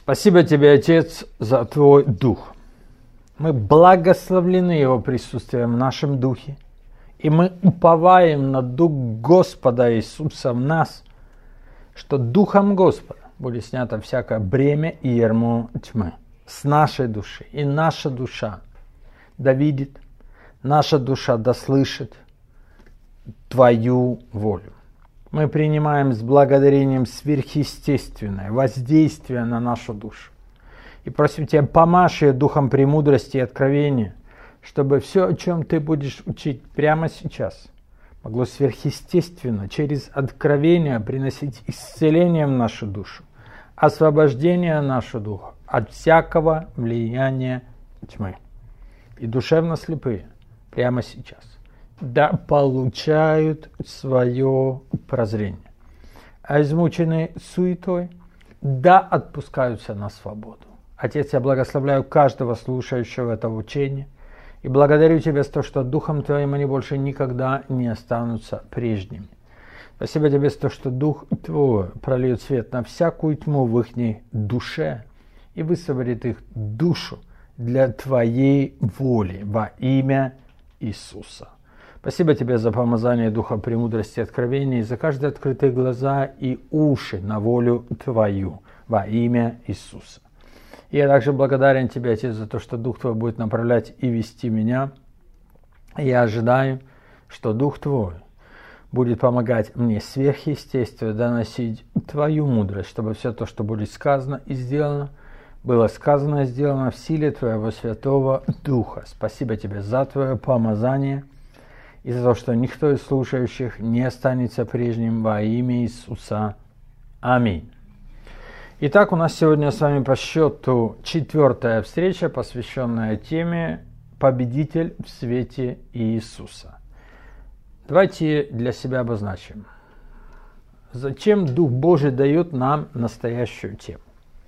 Спасибо тебе, Отец, за Твой Дух. Мы благословлены Его присутствием в нашем Духе, и мы уповаем на Дух Господа Иисуса в нас, что Духом Господа будет снято всякое бремя и ярмо тьмы с нашей души, и наша душа да видит, наша душа да слышит Твою волю. Мы принимаем с благодарением сверхъестественное воздействие на нашу душу. И просим Тебя, помажь ее духом премудрости и откровения, чтобы все, о чем Ты будешь учить прямо сейчас, могло сверхъестественно через откровение приносить исцеление в нашу душу, освобождение нашу духу от всякого влияния тьмы. И душевно слепые прямо сейчас да получают свое прозрение, а измученные суетой да отпускаются на свободу. Отец, я благословляю каждого слушающего этого учения и благодарю Тебя за то, что Духом Твоим они больше никогда не останутся прежними. Спасибо Тебе за то, что Дух Твой прольет свет на всякую тьму в их душе и высвободит их душу для Твоей воли во имя Иисуса. Спасибо Тебе за помазание Духа премудрости и откровения, и за каждые открытые глаза и уши на волю Твою во имя Иисуса. И я также благодарен Тебе, Отец, за то, что Дух Твой будет направлять и вести меня. И я ожидаю, что Дух Твой будет помогать мне сверхъестественно доносить Твою мудрость, чтобы все то, что будет сказано и сделано, было сказано и сделано в силе Твоего Святого Духа. Спасибо Тебе за Твое помазание и за то, что никто из слушающих не останется прежним во имя Иисуса. Аминь. Итак, у нас сегодня с вами по счету 4-я встреча, посвященная теме «Победитель в свете Иисуса». Давайте для себя обозначим, зачем Дух Божий дает нам настоящую тему.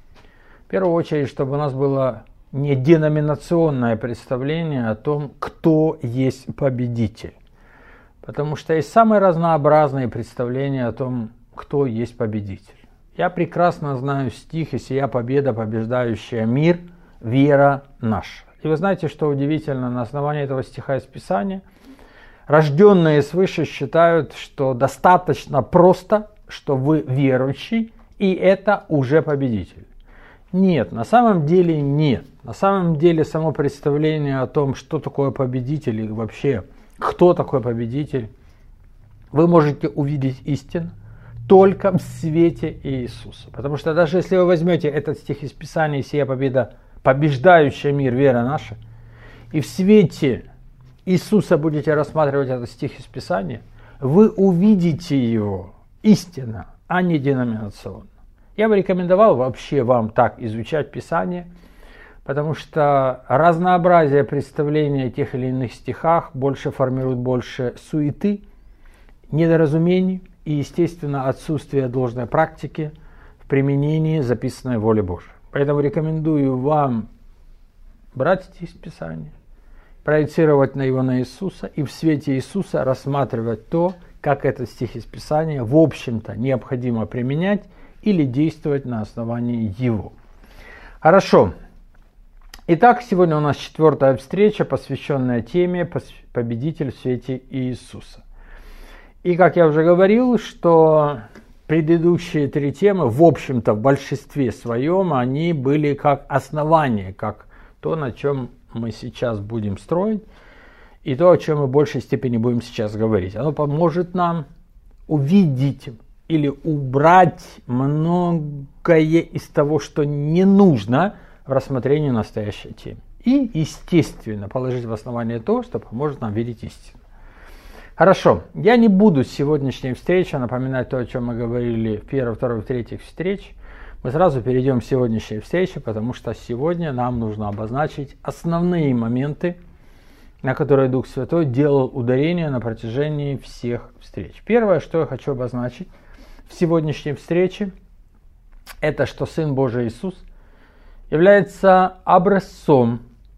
В первую очередь, чтобы у нас было не деноминационное представление о том, кто есть победитель. Потому что есть самые разнообразные представления о том, кто есть победитель. Я прекрасно знаю стих «И сия победа, побеждающая мир, вера наша». И вы знаете, что удивительно, на основании этого стиха из Писания рожденные свыше считают, что достаточно просто, что вы верующий, и это уже победитель. Нет, на самом деле нет. На самом деле само представление о том, что такое победитель и вообще кто такой победитель, вы можете увидеть истину только в свете Иисуса. Потому что даже если вы возьмете этот стих из Писания «Сия победа, побеждающая мир, вера наша», и в свете Иисуса будете рассматривать этот стих из Писания, вы увидите его истинно, а не деноминационно. Я бы рекомендовал вообще вам так изучать Писание, потому что разнообразие представления о тех или иных стихах больше формирует больше суеты, недоразумений и, естественно, отсутствие должной практики в применении записанной воли Божией. Поэтому рекомендую вам брать стих из Писания, проецировать на его на Иисуса и в свете Иисуса рассматривать то, как этот стих из Писания, в общем-то, необходимо применять или действовать на основании его. Хорошо. Итак, сегодня у нас 4-я встреча, посвященная теме «Победитель в свете Иисуса». И, как я уже говорил, что предыдущие 3 темы, в общем-то, в большинстве своем, они были как основание, как то, на чем мы сейчас будем строить, и то, о чем мы в большей степени будем сейчас говорить. Оно поможет нам увидеть или убрать многое из того, что не нужно в рассмотрении настоящей темы. И, естественно, положить в основание то, что поможет нам видеть истину. Хорошо, я не буду с сегодняшней встречи напоминать то, о чем мы говорили в 1, 2, 3 встреч. Мы сразу перейдем к сегодняшней встрече, потому что сегодня нам нужно обозначить основные моменты, на которые Дух Святой делал ударение на протяжении всех встреч. Первое, что я хочу обозначить в сегодняшней встрече, это что Сын Божий Иисус является образцом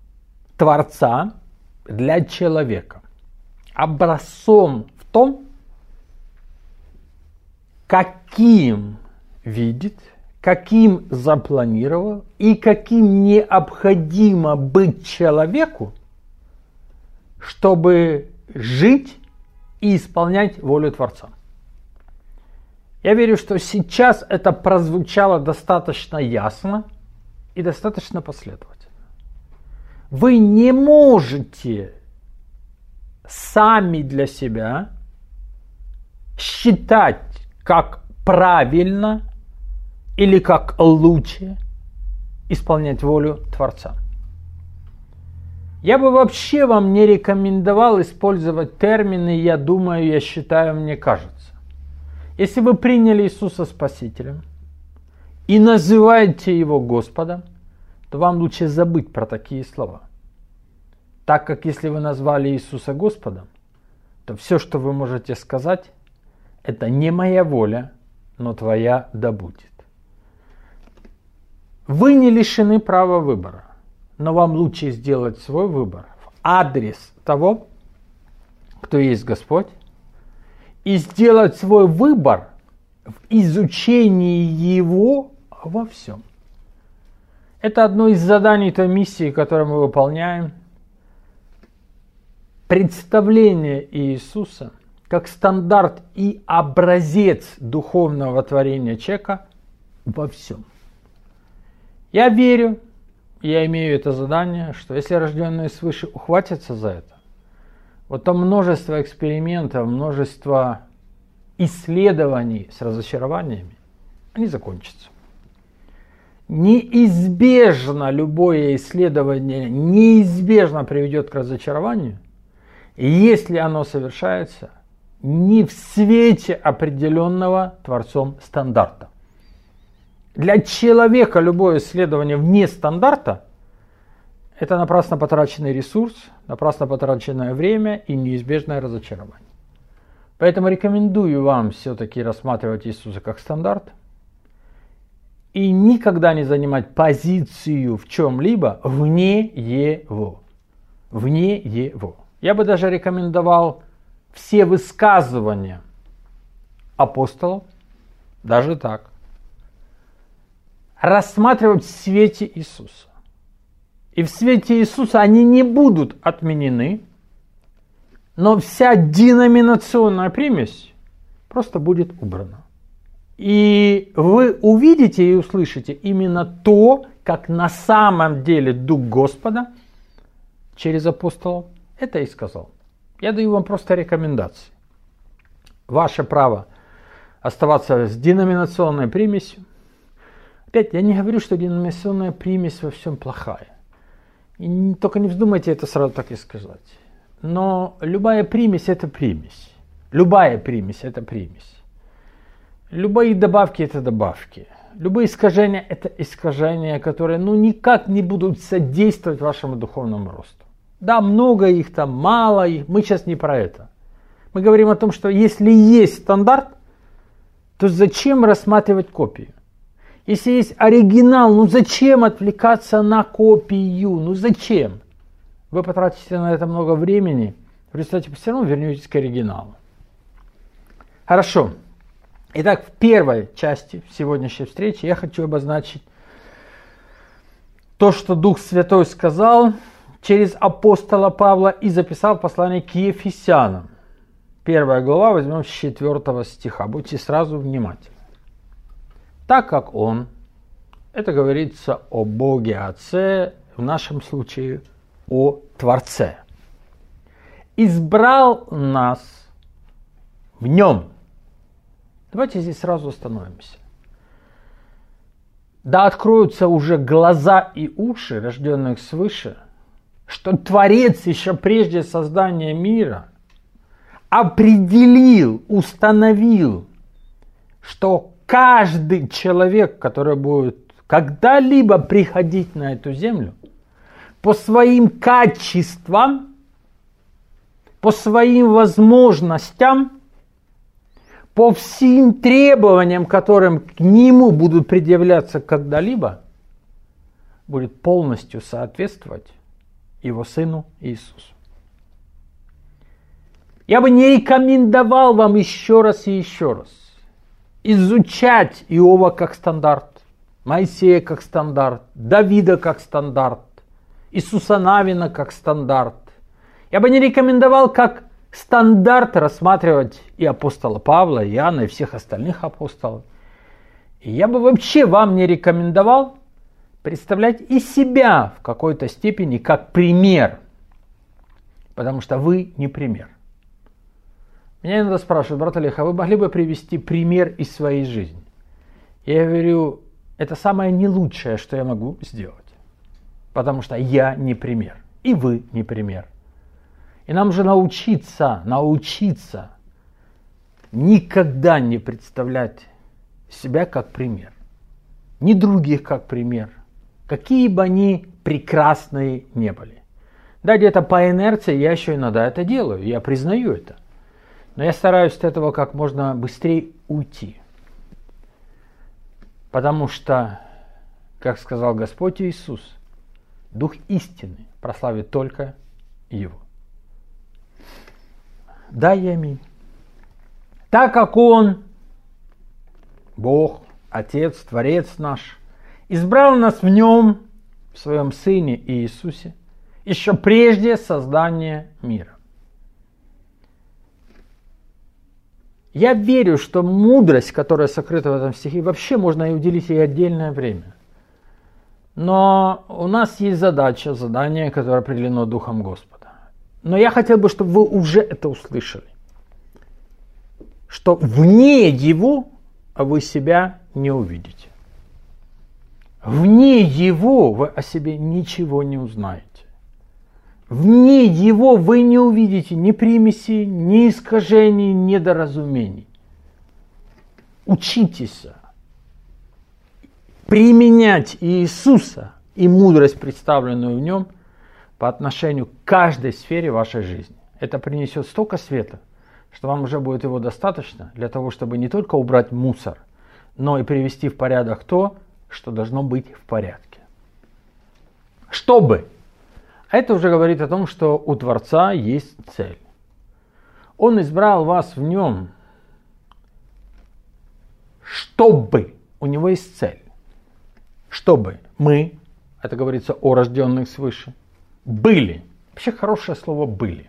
Творца для человека. Образцом в том, каким видит, каким запланировал и каким необходимо быть человеку, чтобы жить и исполнять волю Творца. Я верю, что сейчас это прозвучало достаточно ясно и достаточно последовательно. Вы не можете сами для себя считать, как правильно или как лучше исполнять волю Творца. Я бы вообще вам не рекомендовал использовать термины «я думаю», «я считаю», «мне кажется». Если вы приняли Иисуса Спасителем и называете Его Господом, то вам лучше забыть про такие слова. Так как если вы назвали Иисуса Господом, то все, что вы можете сказать, это не моя воля, но твоя да будет. Вы не лишены права выбора, но вам лучше сделать свой выбор в адрес того, кто есть Господь, и сделать свой выбор в изучении Его во всем. Это одно из заданий той миссии, которую мы выполняем. Представление Иисуса как стандарт и образец духовного творения человека во всем. Я верю, я имею это задание, что если рожденные свыше ухватятся за это, вот то множество экспериментов, множество исследований с разочарованиями, они закончатся. Неизбежно любое исследование неизбежно приведет к разочарованию, если оно совершается не в свете определенного Творцом стандарта. Для человека любое исследование вне стандарта – это напрасно потраченный ресурс, напрасно потраченное время и неизбежное разочарование. Поэтому рекомендую вам все-таки рассматривать Иисуса как стандарт и никогда не занимать позицию в чем-либо вне Его. Вне Его. Я бы даже рекомендовал все высказывания апостолов, даже так, рассматривать в свете Иисуса. И в свете Иисуса они не будут отменены, но вся деноминационная примесь просто будет убрана. И вы увидите и услышите именно то, как на самом деле Дух Господа через апостолов это и сказал. Я даю вам просто рекомендации. Ваше право оставаться с деноминационной примесью. Опять, я не говорю, что деноминационная примесь во всем плохая. И только не вздумайте это сразу так и сказать. Но любая примесь – это примесь. Любая примесь – это примесь. Любые добавки – это добавки. Любые искажения – это искажения, которые никак не будут содействовать вашему духовному росту. Да, много их там, мало их. Мы сейчас не про это. Мы говорим о том, что если есть стандарт, то зачем рассматривать копию? Если есть оригинал, зачем отвлекаться на копию? Зачем? Вы потратите на это много времени, в результате все равно вернетесь к оригиналу. Хорошо. Итак, в первой части сегодняшней встречи я хочу обозначить то, что Дух Святой сказал через апостола Павла и записал в послании к Ефесянам. 1 глава, возьмем с 4 стиха. Будьте сразу внимательны. Так как Он, это говорится о Боге Отце, в нашем случае о Творце, избрал нас в Нем. Давайте здесь сразу остановимся. Да откроются уже глаза и уши, рожденных свыше, что Творец еще прежде создания мира определил, установил, что каждый человек, который будет когда-либо приходить на эту землю, по своим качествам, по своим возможностям, по всем требованиям, которым к нему будут предъявляться когда-либо, будет полностью соответствовать его Сыну Иисусу. Я бы не рекомендовал вам еще раз и еще раз изучать Иова как стандарт, Моисея как стандарт, Давида как стандарт, Иисуса Навина как стандарт. Я бы не рекомендовал как стандарт рассматривать и апостола Павла, и Иоанна, и всех остальных апостолов. И я бы вообще вам не рекомендовал представлять и себя в какой-то степени как пример, потому что вы не пример. Меня иногда спрашивают: брат Олег, а вы могли бы привести пример из своей жизни? Я говорю, это самое не лучшее, что я могу сделать, потому что я не пример, и вы не пример. И нам же научиться никогда не представлять себя как пример, ни других как пример, какие бы они прекрасные не были. Да, где-то по инерции я еще иногда это делаю, я признаю это. Но я стараюсь от этого как можно быстрее уйти. Потому что, как сказал Господь Иисус, Дух истины прославит только Его. Да и аминь. Так как Он, Бог, Отец, Творец наш, избрал нас в Нем, в Своем Сыне Иисусе, еще прежде создания мира. Я верю, что мудрость, которая сокрыта в этом стихе, вообще можно и уделить ей отдельное время. Но у нас есть задание, которое определено Духом Господа. Но я хотел бы, чтобы вы уже это услышали. Что вне Его вы себя не увидите. Вне Его вы о себе ничего не узнаете. Вне Его вы не увидите ни примесей, ни искажений, ни недоразумений. Учитесь применять Иисуса и мудрость, представленную в Нем, по отношению к каждой сфере вашей жизни. Это принесет столько света, что вам уже будет его достаточно для того, чтобы не только убрать мусор, но и привести в порядок то, что должно быть в порядке. Чтобы. Это уже говорит о том, что у Творца есть цель. Он избрал вас в Нем, чтобы. У Него есть цель. Чтобы мы, это говорится о рожденных свыше, были. Вообще хорошее слово «были».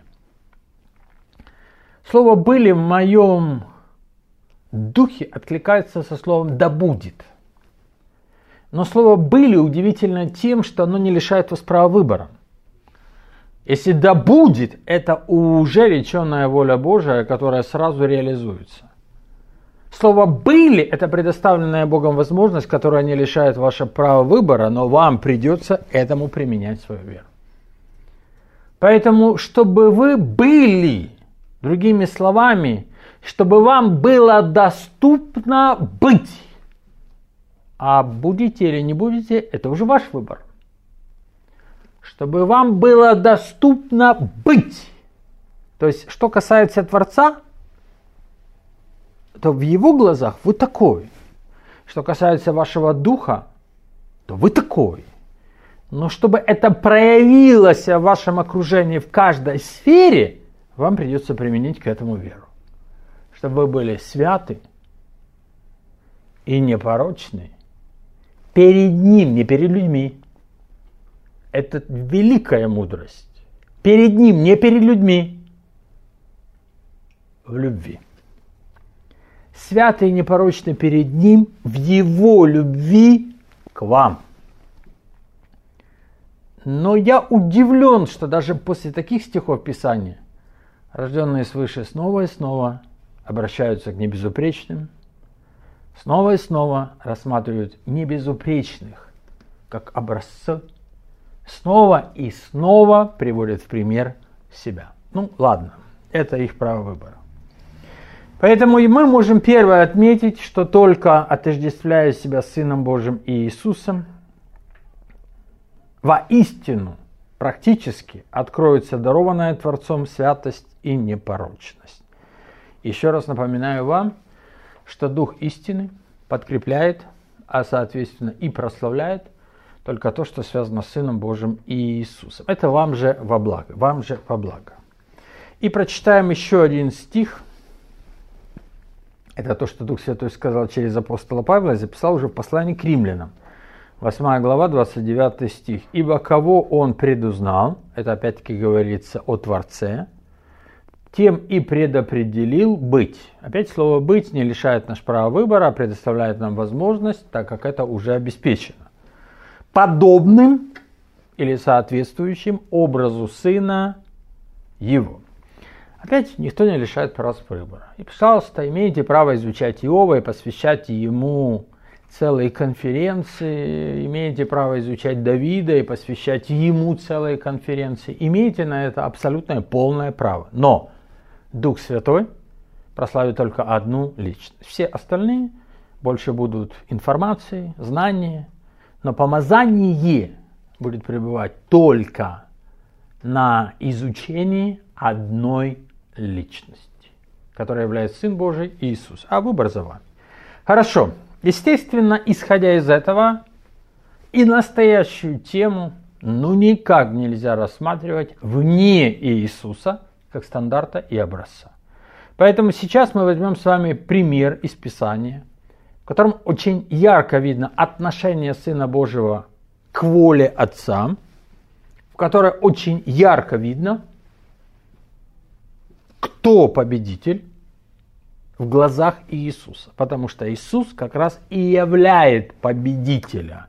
Слово «были» в моем духе откликается со словом «да будет». Но слово «были» удивительно тем, что оно не лишает вас права выбора. Если «да будет», это уже реченная воля Божия, которая сразу реализуется. Слово «были» – это предоставленная Богом возможность, которая не лишает ваше права выбора, но вам придется этому применять свою веру. Поэтому, чтобы вы были, другими словами, чтобы вам было доступно быть, а будете или не будете, это уже ваш выбор. Чтобы вам было доступно быть. То есть, что касается Творца, то в Его глазах вы такой. Что касается вашего духа, то вы такой. Но чтобы это проявилось в вашем окружении в каждой сфере, вам придется применить к этому веру. Чтобы вы были святы и непорочны перед Ним, не перед людьми. Это великая мудрость. Перед Ним, не перед людьми. В любви. Святы и непорочны перед Ним в Его любви к вам. Но я удивлен, что даже после таких стихов Писания рожденные свыше снова и снова обращаются к небезупречным, снова и снова рассматривают небезупречных как образцы, снова и снова приводят в пример себя. Ну ладно, это их право выбора. Поэтому и мы можем первое отметить, что только отождествляя себя с Сыном Божьим и Иисусом, воистину практически откроется дарованная Творцом святость и непорочность. Еще раз напоминаю вам, что Дух истины подкрепляет, а соответственно и прославляет только то, что связано с Сыном Божьим и Иисусом. Это вам же во благо, вам же во благо. И прочитаем еще один стих. Это то, что Дух Святой сказал через апостола Павла и записал уже в послании к римлянам. 8 глава, 29 стих. «Ибо кого Он предузнал», это опять-таки говорится о Творце, «тем и предопределил быть». Опять слово «быть» не лишает нас права выбора, а предоставляет нам возможность, так как это уже обеспечено. Подобным или соответствующим образу Сына Его. Опять никто не лишает права выбора. И, пожалуйста, имеете право изучать Иова и посвящать ему целые конференции, имеете право изучать Давида и посвящать ему целые конференции. Имеете на это абсолютное полное право. Но Дух Святой прославит только одну личность. Все остальные больше будут информацией, знания, но помазание будет пребывать только на изучении одной личности, которая является Сын Божий Иисус. А выбор за вами. Хорошо. Естественно, исходя из этого, и настоящую тему никак нельзя рассматривать вне Иисуса, как стандарта и образца. Поэтому сейчас мы возьмем с вами пример из Писания, в котором очень ярко видно отношение Сына Божьего к воле Отца, в которой очень ярко видно, кто победитель в глазах Иисуса. Потому что Иисус как раз и являет победителя.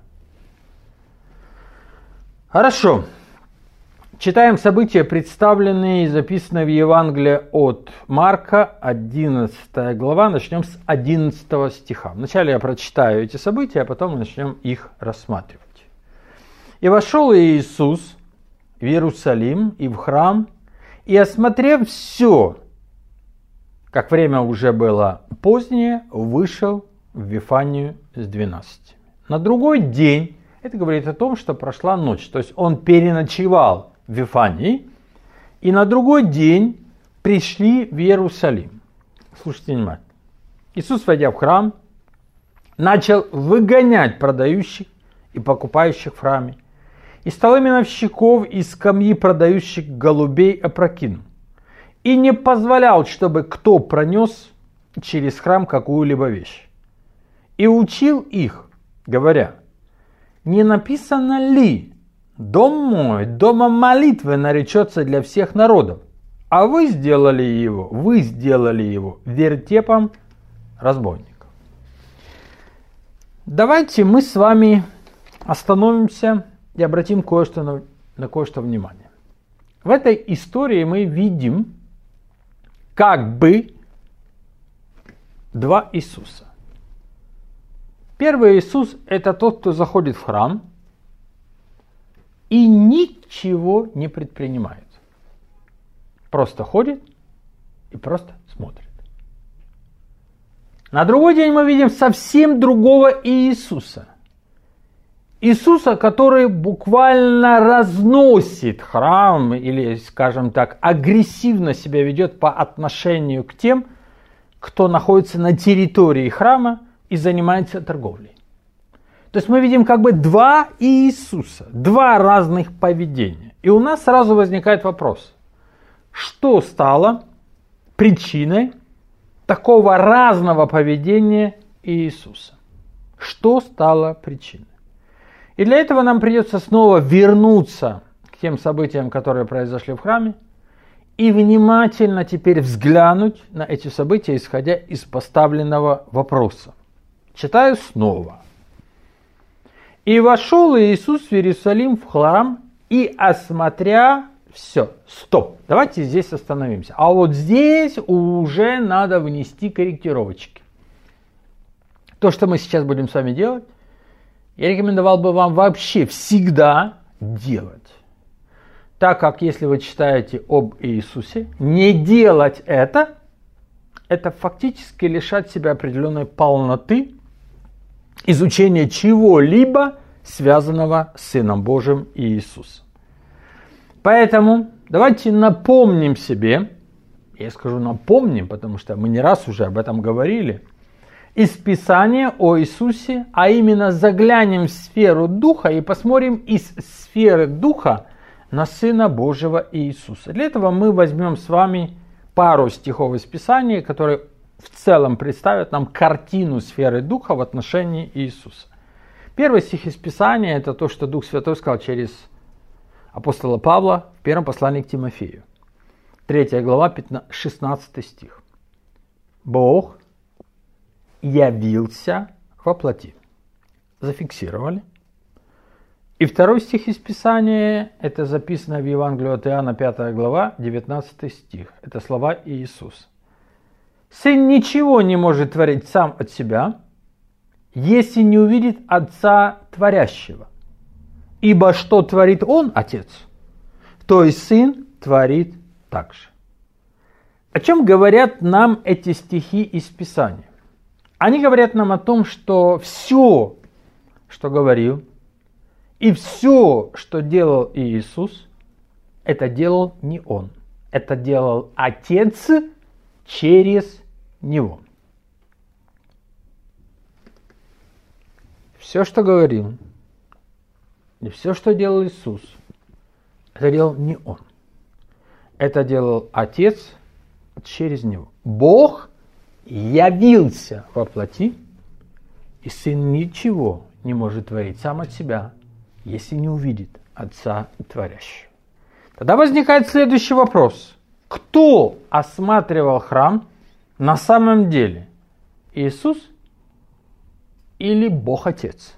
Хорошо. Читаем события, представленные и записанные в Евангелии от Марка, 11 глава. Начнем с 11 стиха. Вначале я прочитаю эти события, а потом мы начнем их рассматривать. «И вошел Иисус в Иерусалим и в храм, и, осмотрев все, как время уже было позднее, вышел в Вифанию с 12. На другой день, это говорит о том, что прошла ночь, то есть он переночевал в Вифании, и на другой день пришли в Иерусалим. Слушайте внимательно. Иисус, войдя в храм, начал выгонять продающих и покупающих в храме, и столы миновщиков и скамьи продающих голубей опрокинул. И не позволял, чтобы кто пронес через храм какую-либо вещь. И учил их, говоря: не написано ли: дом мой, домом молитвы наречется для всех народов, а вы сделали его вертепом разбойников. Давайте мы с вами остановимся и обратим на кое-что внимание. В этой истории мы видим как бы два Иисуса. Первый Иисус – это тот, кто заходит в храм и ничего не предпринимает. Просто ходит и просто смотрит. На другой день мы видим совсем другого Иисуса. Иисуса, который буквально разносит храм или, скажем так, агрессивно себя ведет по отношению к тем, кто находится на территории храма и занимается торговлей. То есть мы видим как бы два Иисуса, два разных поведения. И у нас сразу возникает вопрос, что стало причиной такого разного поведения Иисуса? Что стало причиной? И для этого нам придется снова вернуться к тем событиям, которые произошли в храме, и внимательно теперь взглянуть на эти события, исходя из поставленного вопроса. Читаю снова. «И вошел Иисус в Иерусалим в храм, и осмотря все». Стоп, давайте здесь остановимся. А вот здесь уже надо внести корректировочки. То, что мы сейчас будем с вами делать, я рекомендовал бы вам вообще всегда делать. Так как если вы читаете об Иисусе, не делать это фактически лишать себя определенной полноты изучения чего-либо, связанного с Сыном Божьим Иисусом. Поэтому давайте напомним себе, я скажу напомним, потому что мы не раз уже об этом говорили, из Писания о Иисусе, а именно заглянем в сферу Духа и посмотрим из сферы Духа на Сына Божьего Иисуса. Для этого мы возьмем с вами пару стихов из Писания, которые в целом представят нам картину сферы Духа в отношении Иисуса. Первый стих из Писания – это то, что Дух Святой сказал через апостола Павла в первом послании к Тимофею. 3 глава, 16 стих. Бог явился во плоти. Зафиксировали. И второй стих из Писания, это записано в Евангелии от Иоанна, 5 глава, 19 стих. Это слова Иисуса. Сын ничего не может творить сам от себя, если не увидит Отца Творящего. Ибо что творит Он, Отец, то и Сын творит так же. О чем говорят нам эти стихи из Писания? Они говорят нам о том, что все, что говорил, и все, что делал Иисус, это делал не Он. Это делал Отец через Него. Все, что говорил, и все, что делал Иисус, это делал не Он. Это делал Отец через Него. Бог явился во плоти, и Сын ничего не может творить сам от себя, если не увидит Отца Творящего. Тогда возникает следующий вопрос. Кто осматривал храм на самом деле? Иисус или Бог Отец?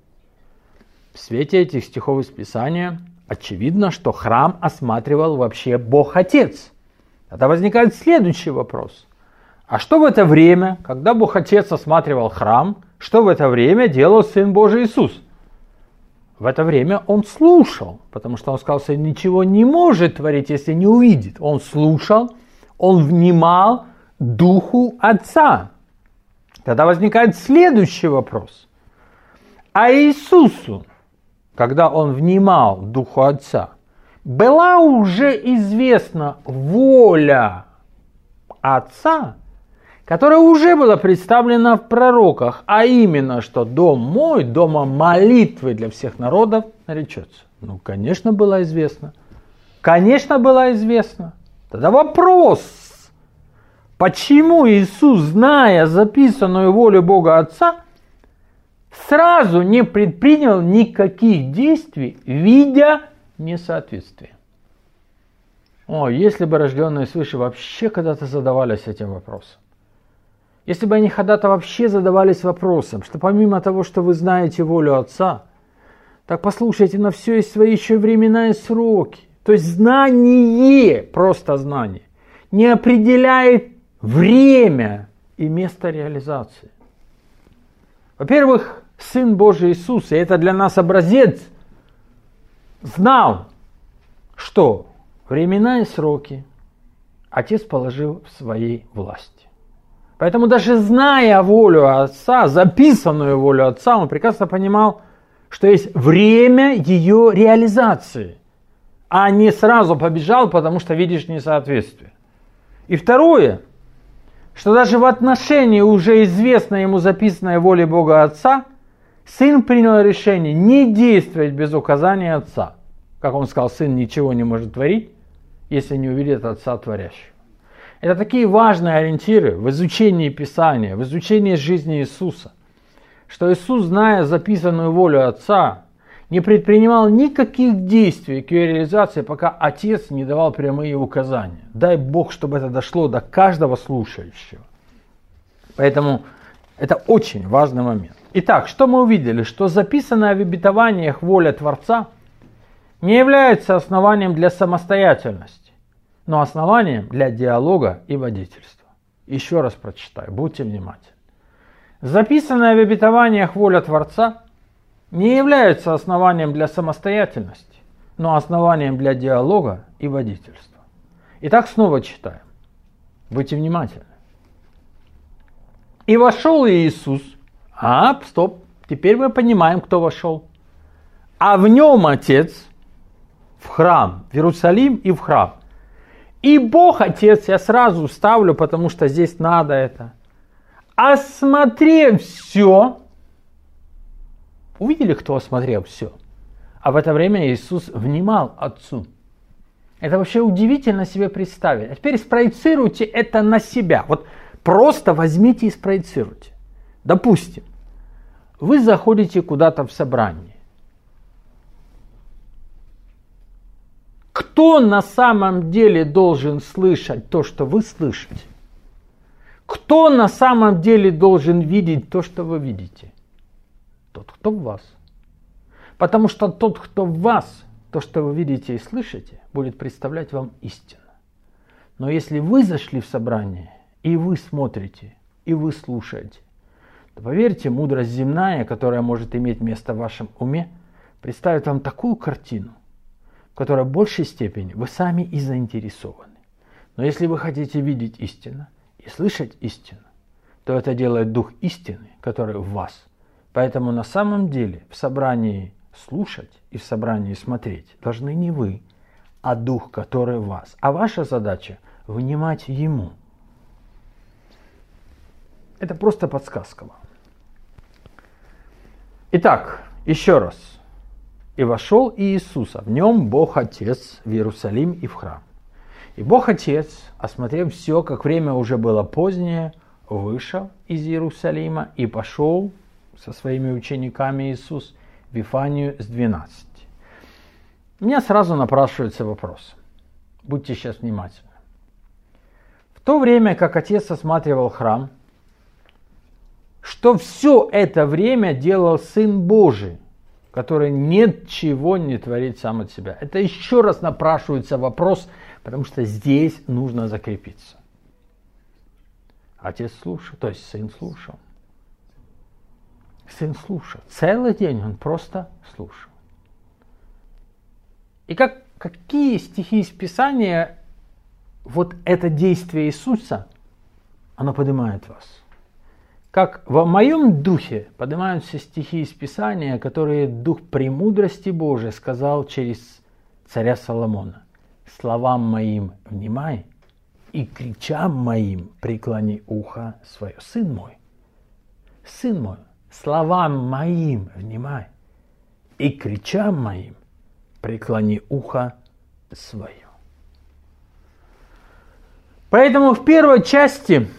В свете этих стихов из Писания очевидно, что храм осматривал вообще Бог Отец. Тогда возникает следующий вопрос. А что в это время, когда Бог Отец осматривал храм, что в это время делал Сын Божий Иисус? В это время Он слушал, потому что Он сказал, что ничего не может творить, если не увидит. Он слушал, Он внимал Духу Отца. Тогда возникает следующий вопрос. А Иисусу, когда Он внимал Духу Отца, была уже известна воля Отца, которая уже была представлена в пророках, а именно, что дом мой, домом молитвы для всех народов наречется. Ну, конечно, была известна. Конечно, была известна. Тогда вопрос, почему Иисус, зная записанную волю Бога Отца, сразу не предпринял никаких действий, видя несоответствие? О, если бы рожденные свыше вообще когда-то задавались этим вопросом. Если бы они когда-то вообще задавались вопросом, что помимо того, что вы знаете волю Отца, так послушайте, на все есть свои еще времена и сроки. То есть знание, просто знание, не определяет время и место реализации. Во-первых, Сын Божий Иисус, и это для нас образец, знал, что времена и сроки Отец положил в своей власти. Поэтому даже зная волю Отца, записанную волю Отца, он прекрасно понимал, что есть время ее реализации, а не сразу побежал, потому что видишь несоответствие. И второе, что даже в отношении уже известной ему записанной воли Бога Отца, Сын принял решение не действовать без указания Отца. Как он сказал, Сын ничего не может творить, если не увидит Отца Творящего. Это такие важные ориентиры в изучении Писания, в изучении жизни Иисуса, что Иисус, зная записанную волю Отца, не предпринимал никаких действий к ее реализации, пока Отец не давал прямые указания. Дай Бог, чтобы это дошло до каждого слушающего. Поэтому это очень важный момент. Итак, что мы увидели? Что записанная в обетованиях воля Творца не является основанием для самостоятельности, но основанием для диалога и водительства. Еще раз прочитаю, будьте внимательны. Записанная в обетованиях воля Творца не является основанием для самостоятельности, но основанием для диалога и водительства. Итак, снова читаем. Будьте внимательны. И вошел Иисус. Стоп. Теперь мы понимаем, кто вошел. А в нем Отец в храм, в Иерусалим и в храм. И Бог Отец, я сразу ставлю, потому что здесь надо это. Осмотрев все, увидели, кто осмотрел все? А в это время Иисус внимал Отцу. Это вообще удивительно себе представить. А теперь спроецируйте это на себя. Вот просто возьмите и спроецируйте. Допустим, Вы заходите куда-то в собрание. Кто на самом деле должен слышать то, что вы слышите? Кто на самом деле должен видеть то, что вы видите? Тот, кто в вас. Потому что тот, кто в вас, то, что вы видите и слышите, будет представлять вам истину. Но если вы зашли в собрание, и вы смотрите, и вы слушаете, то поверьте, мудрость земная, которая может иметь место в вашем уме, представит вам такую картину, в которой в большей степени вы сами и заинтересованы. Но если вы хотите видеть истину и слышать истину, то это делает Дух истины, который в вас. Поэтому на самом деле в собрании слушать и в собрании смотреть должны не вы, а Дух, который в вас. А ваша задача – внимать Ему. Это просто подсказка вам. Итак, еще раз. «И вошел Иисус, а в нем Бог Отец в Иерусалим и в храм. И Бог Отец, осмотрев все, как время уже было позднее, вышел из Иерусалима и пошел со своими учениками Иисус в Вифанию с 12. У меня сразу напрашивается вопрос. Будьте сейчас внимательны. В то время, как Отец осматривал храм, что все это время делал Сын Божий, который ничего не творит сам от себя. Это еще раз напрашивается вопрос, потому что здесь нужно закрепиться. Отец слушал, то есть Сын слушал. Сын слушал. Целый день он просто слушал. И какие стихи из Писания вот это действие Иисуса, оно поднимает вас? Как в моем духе поднимаются стихи из Писания, которые Дух премудрости Божией сказал через царя Соломона. «Словам моим внимай, и кричам моим преклони ухо свое». Сын мой, словам моим внимай, и кричам моим преклони ухо свое. Поэтому в первой части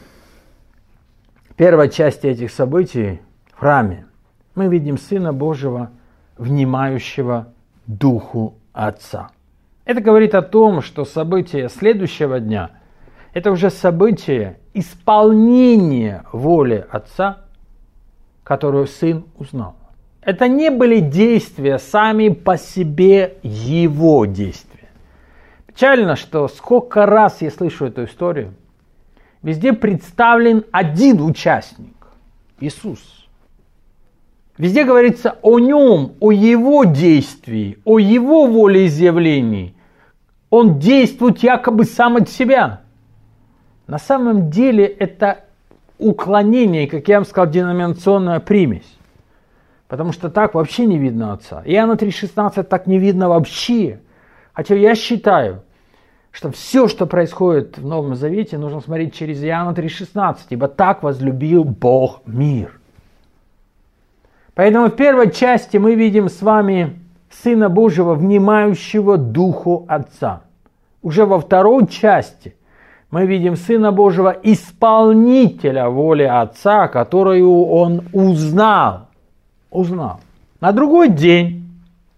этих событий в храме мы видим Сына Божьего, внимающего Духу Отца. Это говорит о том, что события следующего дня – это уже событие исполнения воли Отца, которую Сын узнал. Это не были действия сами по себе Его действия. Печально, что сколько раз я слышу эту историю, везде представлен один участник – Иисус. Везде говорится о Нем, о Его действии, о Его волеизъявлении. Он действует якобы сам от себя. На самом деле это уклонение, как я вам сказал, деноминационная примесь. Потому что так вообще не видно Отца. Иоанна 3,16 так не видно вообще. Хотя я считаю, что все, что происходит в Новом Завете, нужно смотреть через Иоанна 3,16. Ибо так возлюбил Бог мир. Поэтому в первой части мы видим с вами Сына Божьего, внимающего Духу Отца. Уже во второй части мы видим Сына Божьего, исполнителя воли Отца, которую Он узнал. На другой день,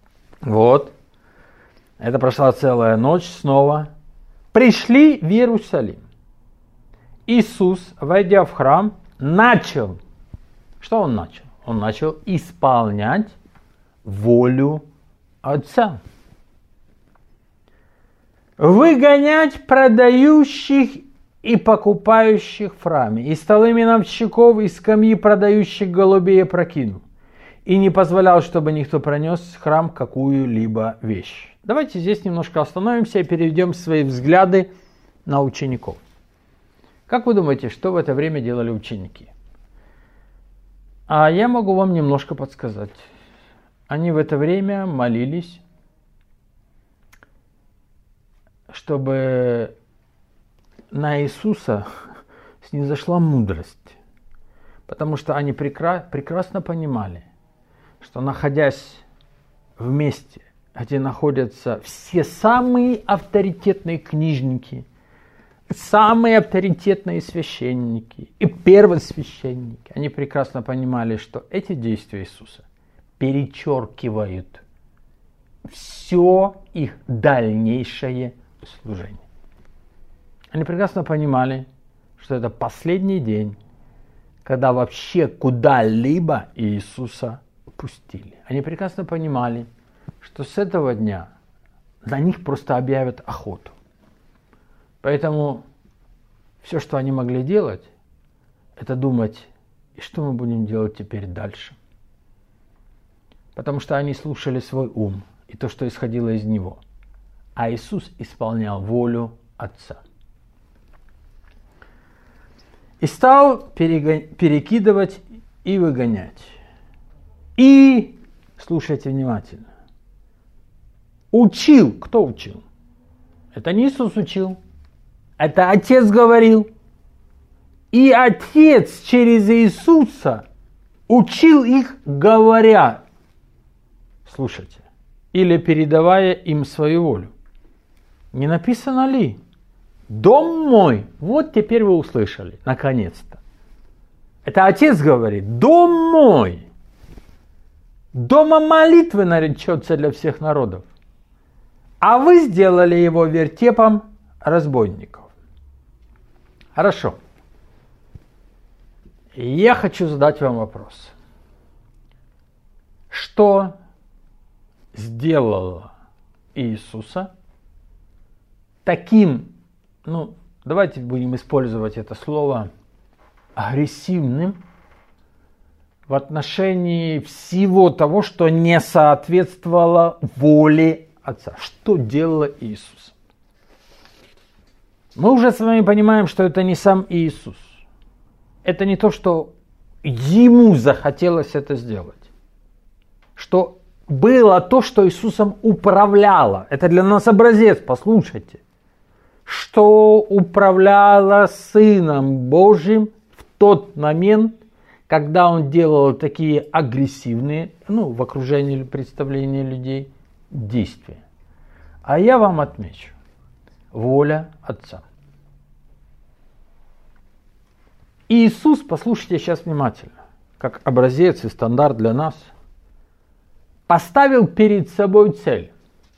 это прошла целая ночь снова, пришли в Иерусалим. Иисус, войдя в храм, начал. Что Он начал? Он начал исполнять волю Отца. Выгонять продающих и покупающих в храме, и столы миновщиков, и скамьи продающих голубей опрокинул, и не позволял, чтобы никто пронес в храм какую-либо вещь. Давайте здесь немножко остановимся и переведем свои взгляды на учеников. Как вы думаете, что в это время делали ученики? А я могу вам немножко подсказать. Они в это время молились, чтобы на Иисуса снизошла мудрость. Потому что они прекрасно понимали, что находясь в месте, где находятся все самые авторитетные книжники, самые авторитетные священники и первосвященники, они прекрасно понимали, что эти действия Иисуса перечеркивают все их дальнейшее служение. Они прекрасно понимали, что это последний день, когда вообще куда-либо Иисуса пустили. Они прекрасно понимали, что с этого дня на них просто объявят охоту. Поэтому все, что они могли делать, это думать, и что мы будем делать теперь дальше. Потому что они слушали свой ум и то, что исходило из него. А Иисус исполнял волю Отца. И стал перекидывать и выгонять. И, слушайте внимательно, учил. Кто учил? Это не Иисус учил. Это Отец говорил. И Отец через Иисуса учил их, говоря. Слушайте. Или передавая им свою волю. Не написано ли? Дом мой. Вот теперь вы услышали. Наконец-то. Это Отец говорит. Дом мой. Домом молитвы наречется для всех народов. А вы сделали его вертепом разбойников. Хорошо. Я хочу задать вам вопрос. Что сделало Иисуса таким, давайте будем использовать это слово, агрессивным в отношении всего того, что не соответствовало воле Отца? Что делало Иисус? Мы уже с вами понимаем, что это не сам Иисус. Это не то, что Ему захотелось это сделать. Что было то, что Иисусом управляло. Это для нас образец, послушайте. Что управляло Сыном Божьим в тот момент, когда Он делал такие агрессивные, в окружении представления людей, действия. А я вам отмечу. Воля Отца. Иисус, послушайте сейчас внимательно, как образец и стандарт для нас, поставил перед собой цель.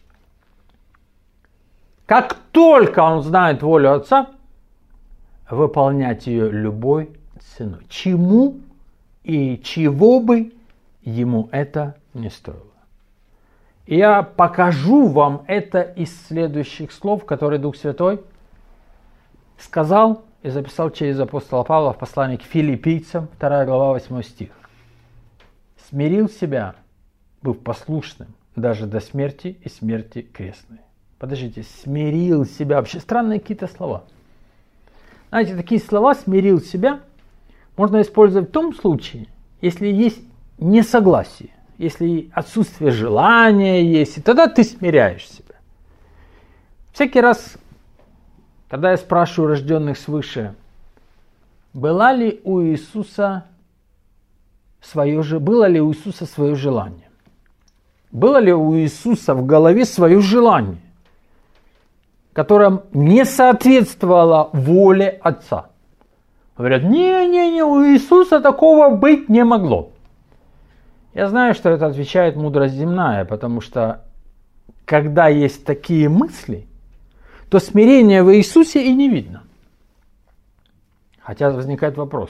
Как только Он знает волю Отца, выполнять ее любой ценой. Чему и чего бы Ему это не стоило. И я покажу вам это из следующих слов, которые Дух Святой сказал и записал через апостола Павла в послании к Филиппийцам, 2 глава, 8 стих. «Смирил себя, быв послушным даже до смерти и смерти крестной». Подождите, смирил себя. Вообще странные какие-то слова. Знаете, такие слова «смирил себя» можно использовать в том случае, если есть несогласие. Если отсутствие желания есть, и тогда ты смиряешь себя. Всякий раз, когда я спрашиваю рожденных свыше, было ли у Иисуса свое желание? Было ли у Иисуса в голове свое желание, которое не соответствовало воле Отца? Говорят, не, у Иисуса такого быть не могло. Я знаю, что это отвечает мудрость земная, потому что когда есть такие мысли, то смирения в Иисусе и не видно. Хотя возникает вопрос,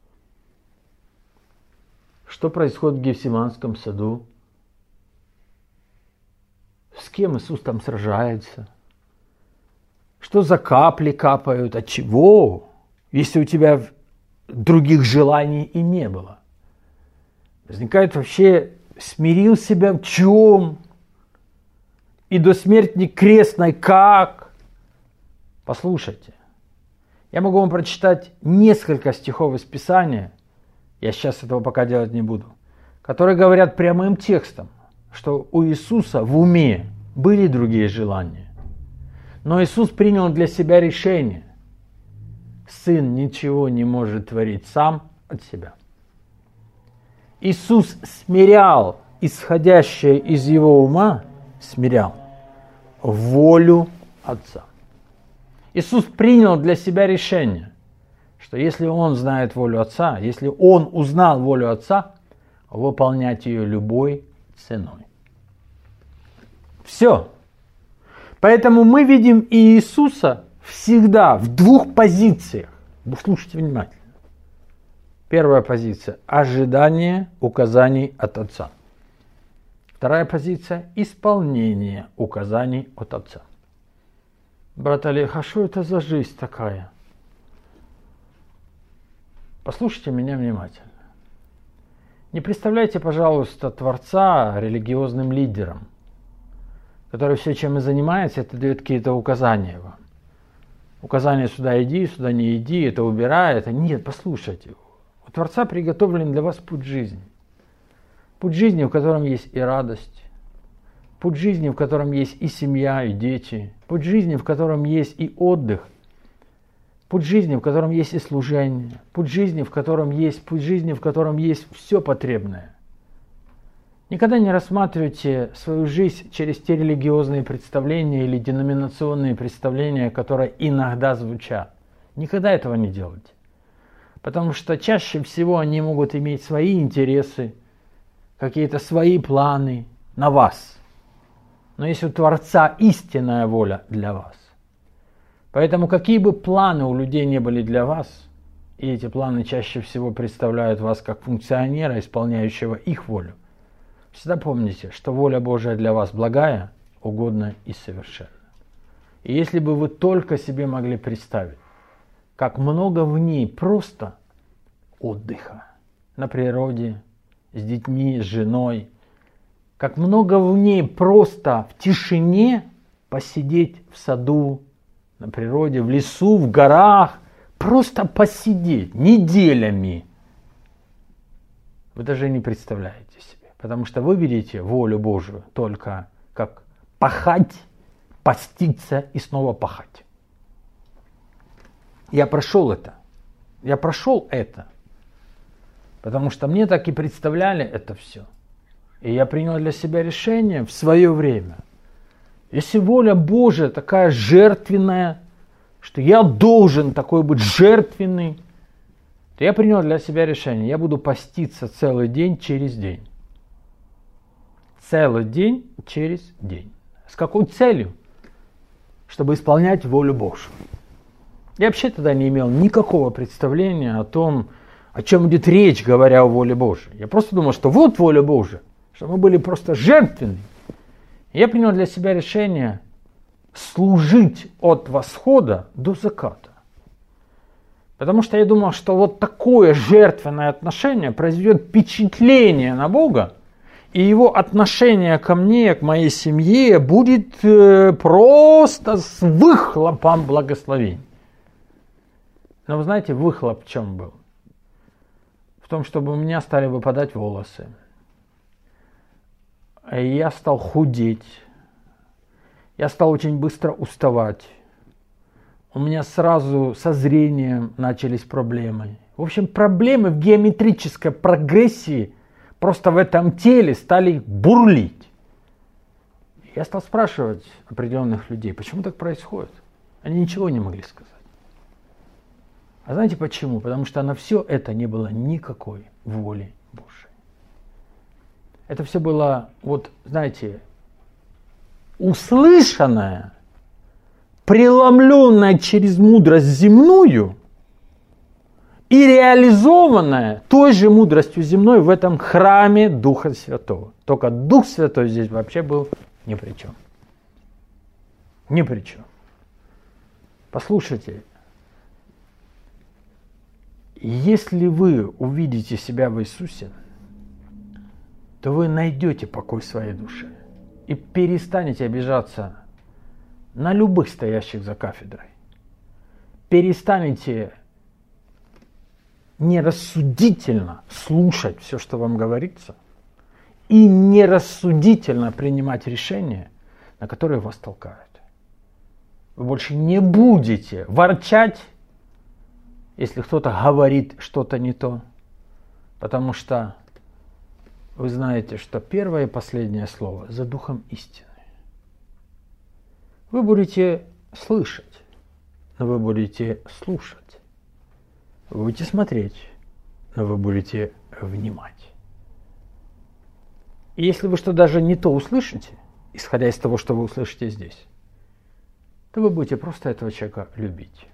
что происходит в Гефсиманском саду? С кем Иисус там сражается? Что за капли капают? От чего? Если у тебя других желаний и не было. Возникает вообще, смирил себя в чем? И до смерти крестной как? Послушайте, я могу вам прочитать несколько стихов из Писания, я сейчас этого пока делать не буду, которые говорят прямым текстом, что у Иисуса в уме были другие желания. Но Иисус принял для себя решение. Сын ничего не может творить сам от себя. Иисус смирял исходящее из его ума, смирял волю Отца. Иисус принял для себя решение, что если Он знает волю Отца, если Он узнал волю Отца, выполнять ее любой ценой. Все. Поэтому мы видим Иисуса всегда в двух позициях. Слушайте внимательно. Первая позиция – ожидание указаний от Отца. Вторая позиция – исполнение указаний от Отца. Брат Олег, а что это за жизнь такая? Послушайте меня внимательно. Не представляйте, пожалуйста, Творца религиозным лидером, который все, чем и занимается, это дает какие-то указания вам. Указания сюда иди, сюда не иди, это убирай, это нет, послушайте. У Творца приготовлен для вас путь жизни. Путь жизни, в котором есть и радость. Путь жизни, в котором есть и семья, и дети. Путь жизни, в котором есть и отдых. Путь жизни, в котором есть и служение. Путь жизни, в котором есть все потребное. Никогда не рассматривайте свою жизнь через те религиозные представления или деноминационные представления, которые иногда звучат. Никогда этого не делайте. Потому что чаще всего они могут иметь свои интересы, какие-то свои планы на вас. Но есть у Творца истинная воля для вас. Поэтому какие бы планы у людей не были для вас, и эти планы чаще всего представляют вас как функционера, исполняющего их волю, всегда помните, что воля Божия для вас благая, угодная и совершенна. И если бы вы только себе могли представить, как много в ней просто отдыха на природе, с детьми, с женой, как много в ней просто в тишине посидеть в саду, на природе, в лесу, в горах, просто посидеть неделями. Вы даже не представляете себе, потому что вы видите волю Божию только как пахать, поститься и снова пахать. Я прошел это, потому что мне так и представляли это все. И я принял для себя решение в свое время. Если воля Божия такая жертвенная, что я должен такой быть жертвенный, то я принял для себя решение. Я буду поститься целый день через день. Целый день через день. С какой целью? Чтобы исполнять волю Божию. Я вообще тогда не имел никакого представления о том, о чем идет речь, говоря о воле Божией. Я просто думал, что вот воля Божия, что мы были просто жертвенны. Я принял для себя решение служить от восхода до заката. Потому что я думал, что вот такое жертвенное отношение произведет впечатление на Бога, и его отношение ко мне, к моей семье будет просто с выхлопом благословений. Но вы знаете, выхлоп в чем был? В том, чтобы у меня стали выпадать волосы. Я стал худеть. Я стал очень быстро уставать. У меня сразу со зрением начались проблемы. В общем, проблемы в геометрической прогрессии просто в этом теле стали бурлить. Я стал спрашивать определенных людей, почему так происходит. Они ничего не могли сказать. А знаете почему? Потому что на все это не было никакой воли Божией. Это все было, вот, знаете, услышанное, преломленное через мудрость земную и реализованное той же мудростью земной в этом храме Духа Святого. Только Дух Святой здесь вообще был ни при чем. Ни при чем. Послушайте, если вы увидите себя в Иисусе, то вы найдете покой в своей душе и перестанете обижаться на любых стоящих за кафедрой. Перестанете нерассудительно слушать все, что вам говорится, и нерассудительно принимать решения, на которые вас толкают. Вы больше не будете ворчать, если кто-то говорит что-то не то, потому что вы знаете, что первое и последнее слово за Духом истины. Вы будете слышать, но вы будете слушать. Вы будете смотреть, но вы будете внимать. И если вы что даже не то услышите, исходя из того, что вы услышите здесь, то вы будете просто этого человека любить.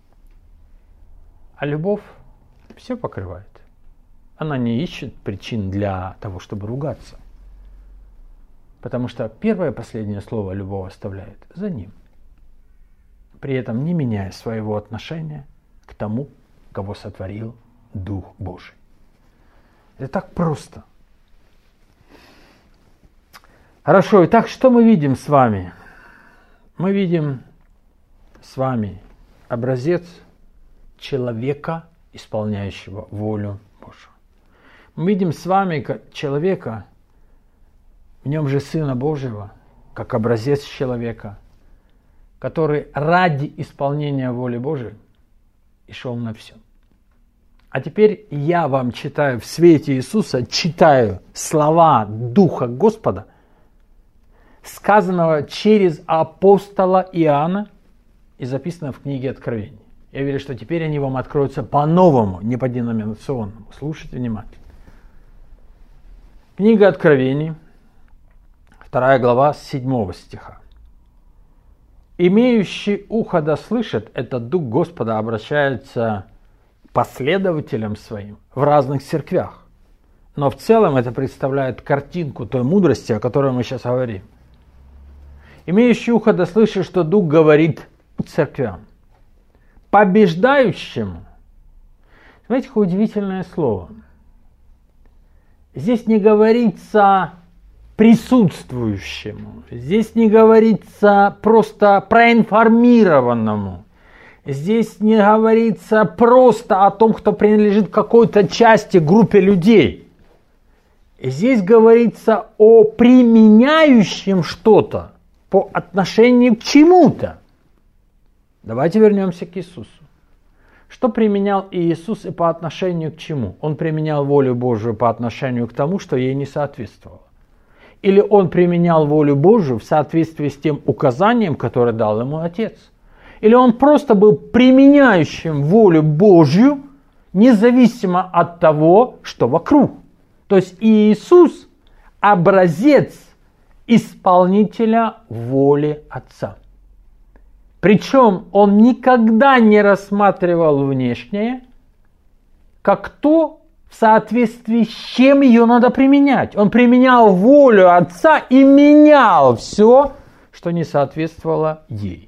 А любовь все покрывает. Она не ищет причин для того, чтобы ругаться. Потому что первое и последнее слово любовь оставляет за ним. При этом не меняя своего отношения к тому, кого сотворил Дух Божий. Это так просто. Хорошо, итак, что мы видим с вами? Мы видим с вами образец человека, исполняющего волю Божию. Мы видим с вами человека, в нем же Сына Божьего, как образец человека, который ради исполнения воли Божией и шел на все. А теперь я вам читаю в свете Иисуса, читаю слова Духа Господа, сказанного через апостола Иоанна и записанного в книге Откровений. Я верю, что теперь они вам откроются по-новому, не по-деноминационному. Слушайте внимательно. Книга Откровений, 2 глава, с 7 стиха. «Имеющий ухо да слышит, этот Дух Господа обращается к последователям своим в разных церквях. Но в целом это представляет картинку той мудрости, о которой мы сейчас говорим. Имеющий ухо да слышит, что Дух говорит церквям. Побеждающему». Смотрите, какое удивительное слово. Здесь не говорится присутствующему. Здесь не говорится просто проинформированному. Здесь не говорится просто о том, кто принадлежит какой-то части, группе людей. Здесь говорится о применяющем что-то по отношению к чему-то. Давайте вернемся к Иисусу. Что применял Иисус и по отношению к чему? Он применял волю Божию по отношению к тому, что ей не соответствовало. Или он применял волю Божию в соответствии с тем указанием, которое дал ему Отец. Или он просто был применяющим волю Божью, независимо от того, что вокруг. То есть Иисус – образец исполнителя воли Отца. Причем он никогда не рассматривал внешнее, как то, в соответствии с чем ее надо применять. Он применял волю Отца и менял все, что не соответствовало ей.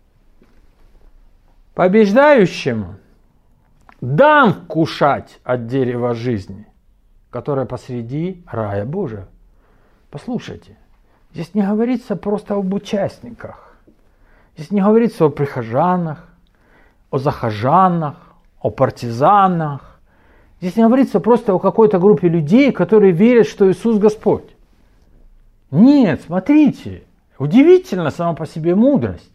Побеждающему дам вкушать от дерева жизни, которое посреди рая Божия. Послушайте, здесь не говорится просто об участниках. Здесь не говорится о прихожанах, о захожанах, о партизанах. Здесь не говорится просто о какой-то группе людей, которые верят, что Иисус Господь. Нет, смотрите, удивительно сама по себе мудрость.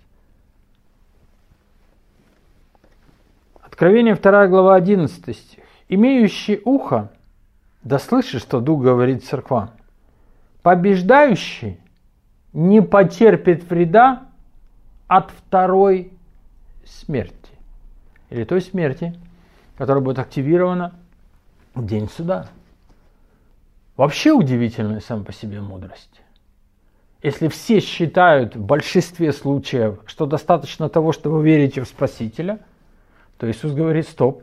Откровение 2 глава 11 стих. «Имеющий ухо, да слышит, что Дух говорит церквам. Побеждающий не потерпит вреда от второй смерти». Или той смерти, которая будет активирована в день суда. Вообще удивительная сама по себе мудрость. Если все считают в большинстве случаев, что достаточно того, что вы верите в Спасителя, то Иисус говорит: стоп.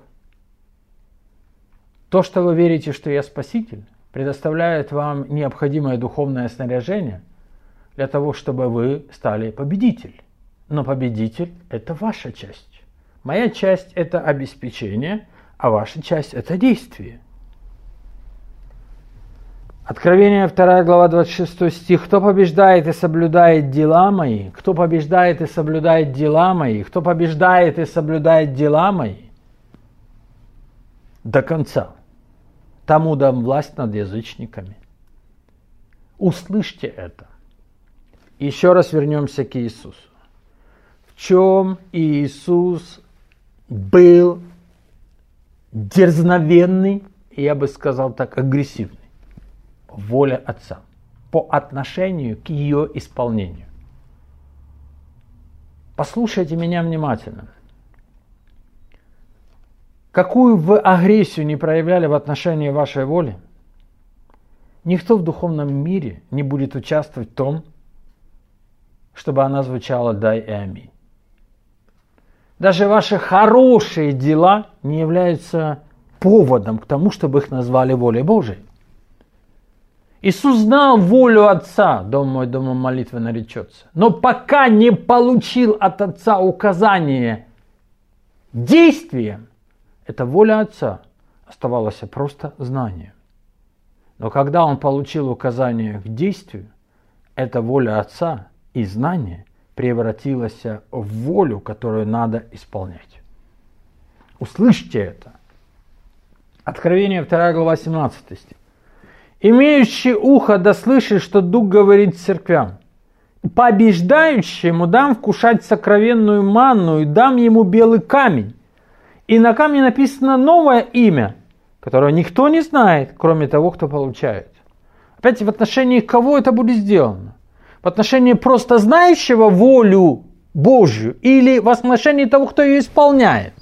То, что вы верите, что я Спаситель, предоставляет вам необходимое духовное снаряжение для того, чтобы вы стали победителем. Но победитель – это ваша часть. Моя часть – это обеспечение, а ваша часть – это действие. Откровение 2 глава 26 стих. «Кто побеждает и соблюдает дела мои, кто побеждает и соблюдает дела мои, кто побеждает и соблюдает дела мои до конца, тому дам власть над язычниками». Услышьте это. Еще раз вернемся к Иисусу. В чем Иисус был дерзновенный, я бы сказал так, агрессивный? Воля Отца по отношению к ее исполнению. Послушайте меня внимательно. какую вы агрессию не проявляли в отношении вашей воли, никто в духовном мире не будет участвовать в том, чтобы она звучала «дай и аминь». Даже ваши хорошие дела не являются поводом к тому, чтобы их назвали волей Божией. Иисус знал волю Отца, «Дом мой домом молитвы наречется». Но пока не получил от Отца указание действием, эта воля Отца оставалась просто знанием. Но когда он получил указание к действию, эта воля Отца и знание превратилась в волю, которую надо исполнять. Услышьте это. Откровение 2 глава 17 стих. «Имеющий ухо да слышит, что Дух говорит церквям. Побеждающему дам вкушать сокровенную манну и дам ему белый камень. И на камне написано новое имя, которое никто не знает, кроме того, кто получает». Опять, в отношении кого это будет сделано? В отношении просто знающего волю Божью или в отношении того, кто ее исполняет?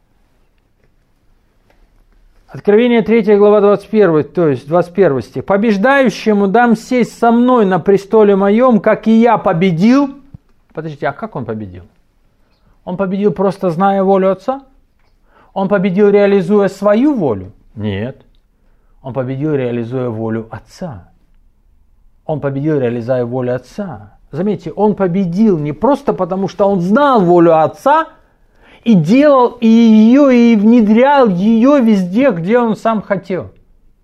Откровение 3 глава 21, то есть 21 стих. «Побеждающему дам сесть со мной на престоле моем, как и я победил». Подождите, а как он победил? Он победил просто зная волю Отца? Он победил, реализуя свою волю? Нет. Он победил, реализуя волю Отца. Он победил, реализуя волю Отца. Заметьте, он победил не просто потому, что он знал волю Отца, и делал и ее, и внедрял ее везде, где он сам хотел.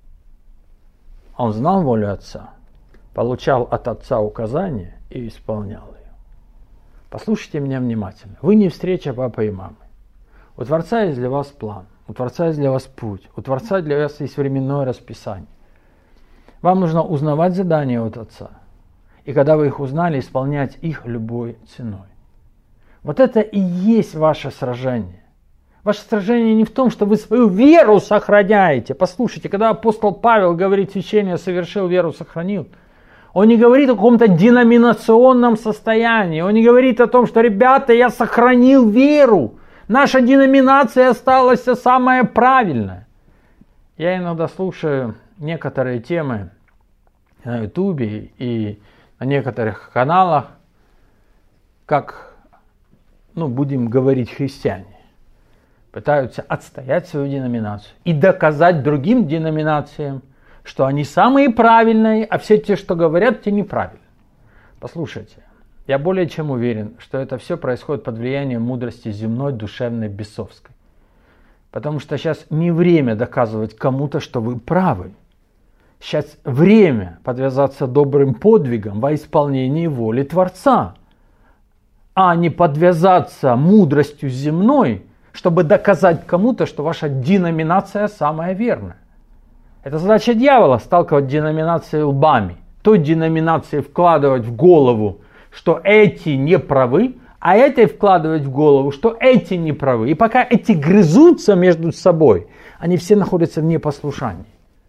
Он знал волю Отца, получал от Отца указания и исполнял ее. Послушайте меня внимательно. Вы не встреча папы и мамы. У Творца есть для вас план, у Творца есть для вас путь, у Творца для вас есть временное расписание. Вам нужно узнавать задания от Отца. И когда вы их узнали, исполнять их любой ценой. Вот это и есть ваше сражение. Ваше сражение не в том, что вы свою веру сохраняете. Послушайте, когда апостол Павел говорит, священник совершил, веру сохранил, он не говорит о каком-то деноминационном состоянии. Он не говорит о том, что, ребята, я сохранил веру. Наша деноминация осталась самая правильная. Я иногда слушаю некоторые темы на Ютубе и на некоторых каналах, как, будем говорить, христиане пытаются отстоять свою деноминацию и доказать другим деноминациям, что они самые правильные, а все те, что говорят, те неправильные. Послушайте, я более чем уверен, что это все происходит под влиянием мудрости земной, душевной, бесовской. Потому что сейчас не время доказывать кому-то, что вы правы. Сейчас время подвязаться добрым подвигом во исполнении воли Творца, а не подвязаться мудростью земной, чтобы доказать кому-то, что ваша деноминация самая верная. Это задача дьявола — сталкивать деноминации лбами. Той деноминации вкладывать в голову, что эти не правы, а этой вкладывать в голову, что эти не правы. И пока эти грызутся между собой, они все находятся в непослушании.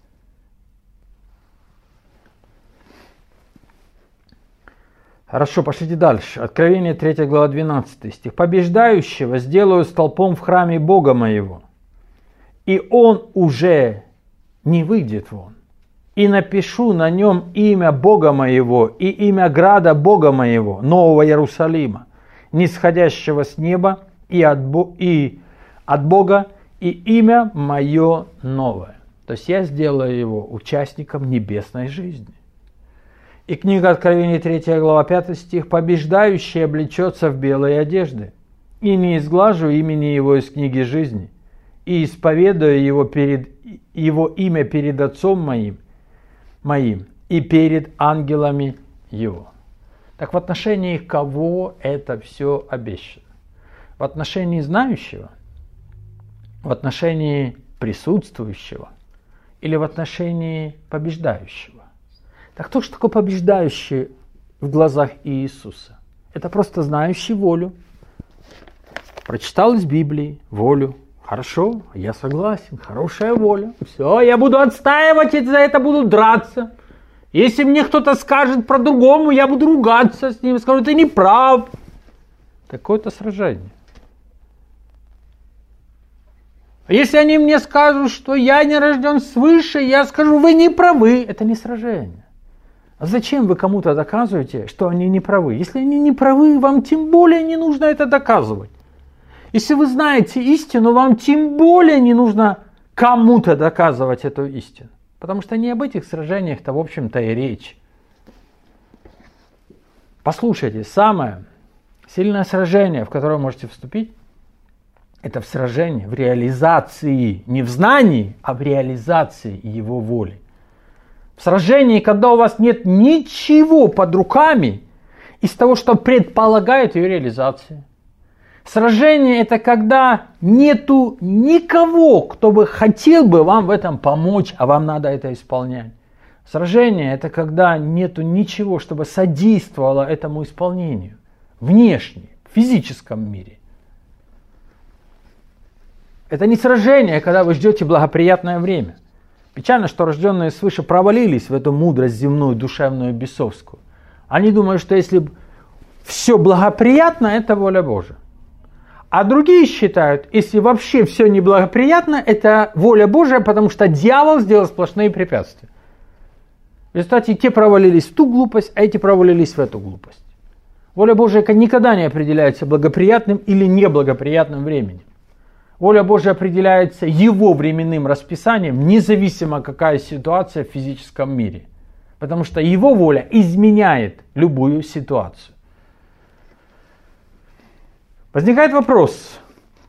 Хорошо, пошлите дальше. Откровение 3 глава 12 стих. «Побеждающего сделаю столпом в храме Бога моего, и он уже не выйдет вон. И напишу на нем имя Бога моего и имя града Бога моего, Нового Иерусалима, нисходящего с неба и от Бога, и имя мое новое». То есть я сделаю его участником небесной жизни. И книга Откровения 3 глава 5 стих. «Побеждающий облечется в белые одежды, и не изглажу имени его из книги жизни, и исповедую его имя перед Отцом моим и перед ангелами его». Так в отношении кого это все обещано? В отношении знающего? В отношении присутствующего? Или в отношении побеждающего? Так кто же такой побеждающий в глазах Иисуса? Это просто знающий волю. Прочитал из Библии волю. Хорошо, я согласен, хорошая воля. Все, я буду отстаивать, и за это буду драться. Если мне кто-то скажет про другому, я буду ругаться с ним, скажу, ты не прав. Какое-то сражение. Если они мне скажут, что я не рожден свыше, я скажу, вы не правы. Это не сражение. А зачем вы кому-то доказываете, что они не правы? Если они не правы, вам тем более не нужно это доказывать. Если вы знаете истину, вам тем более не нужно кому-то доказывать эту истину. Потому что не об этих сражениях-то, в общем-то, и речь. Послушайте, самое сильное сражение, в которое вы можете вступить, это в сражении, в реализации, не в знании, а в реализации его воли. В сражении, когда у вас нет ничего под руками из того, что предполагает ее реализация. Сражение – это когда нету никого, кто бы хотел бы вам в этом помочь, а вам надо это исполнять. Сражение – это когда нету ничего, чтобы содействовало этому исполнению. Внешне, в физическом мире. Это не сражение, когда вы ждете благоприятное время. Печально, что рожденные свыше провалились в эту мудрость земную, душевную, бесовскую. Они думают, что если все благоприятно, это воля Божия. А другие считают, если вообще все неблагоприятно, это воля Божия, потому что дьявол сделал сплошные препятствия. В результате те провалились в ту глупость, а эти провалились в эту глупость. Воля Божия никогда не определяется благоприятным или неблагоприятным временем. Воля Божия определяется его временным расписанием, независимо какая ситуация в физическом мире. Потому что его воля изменяет любую ситуацию. Возникает вопрос.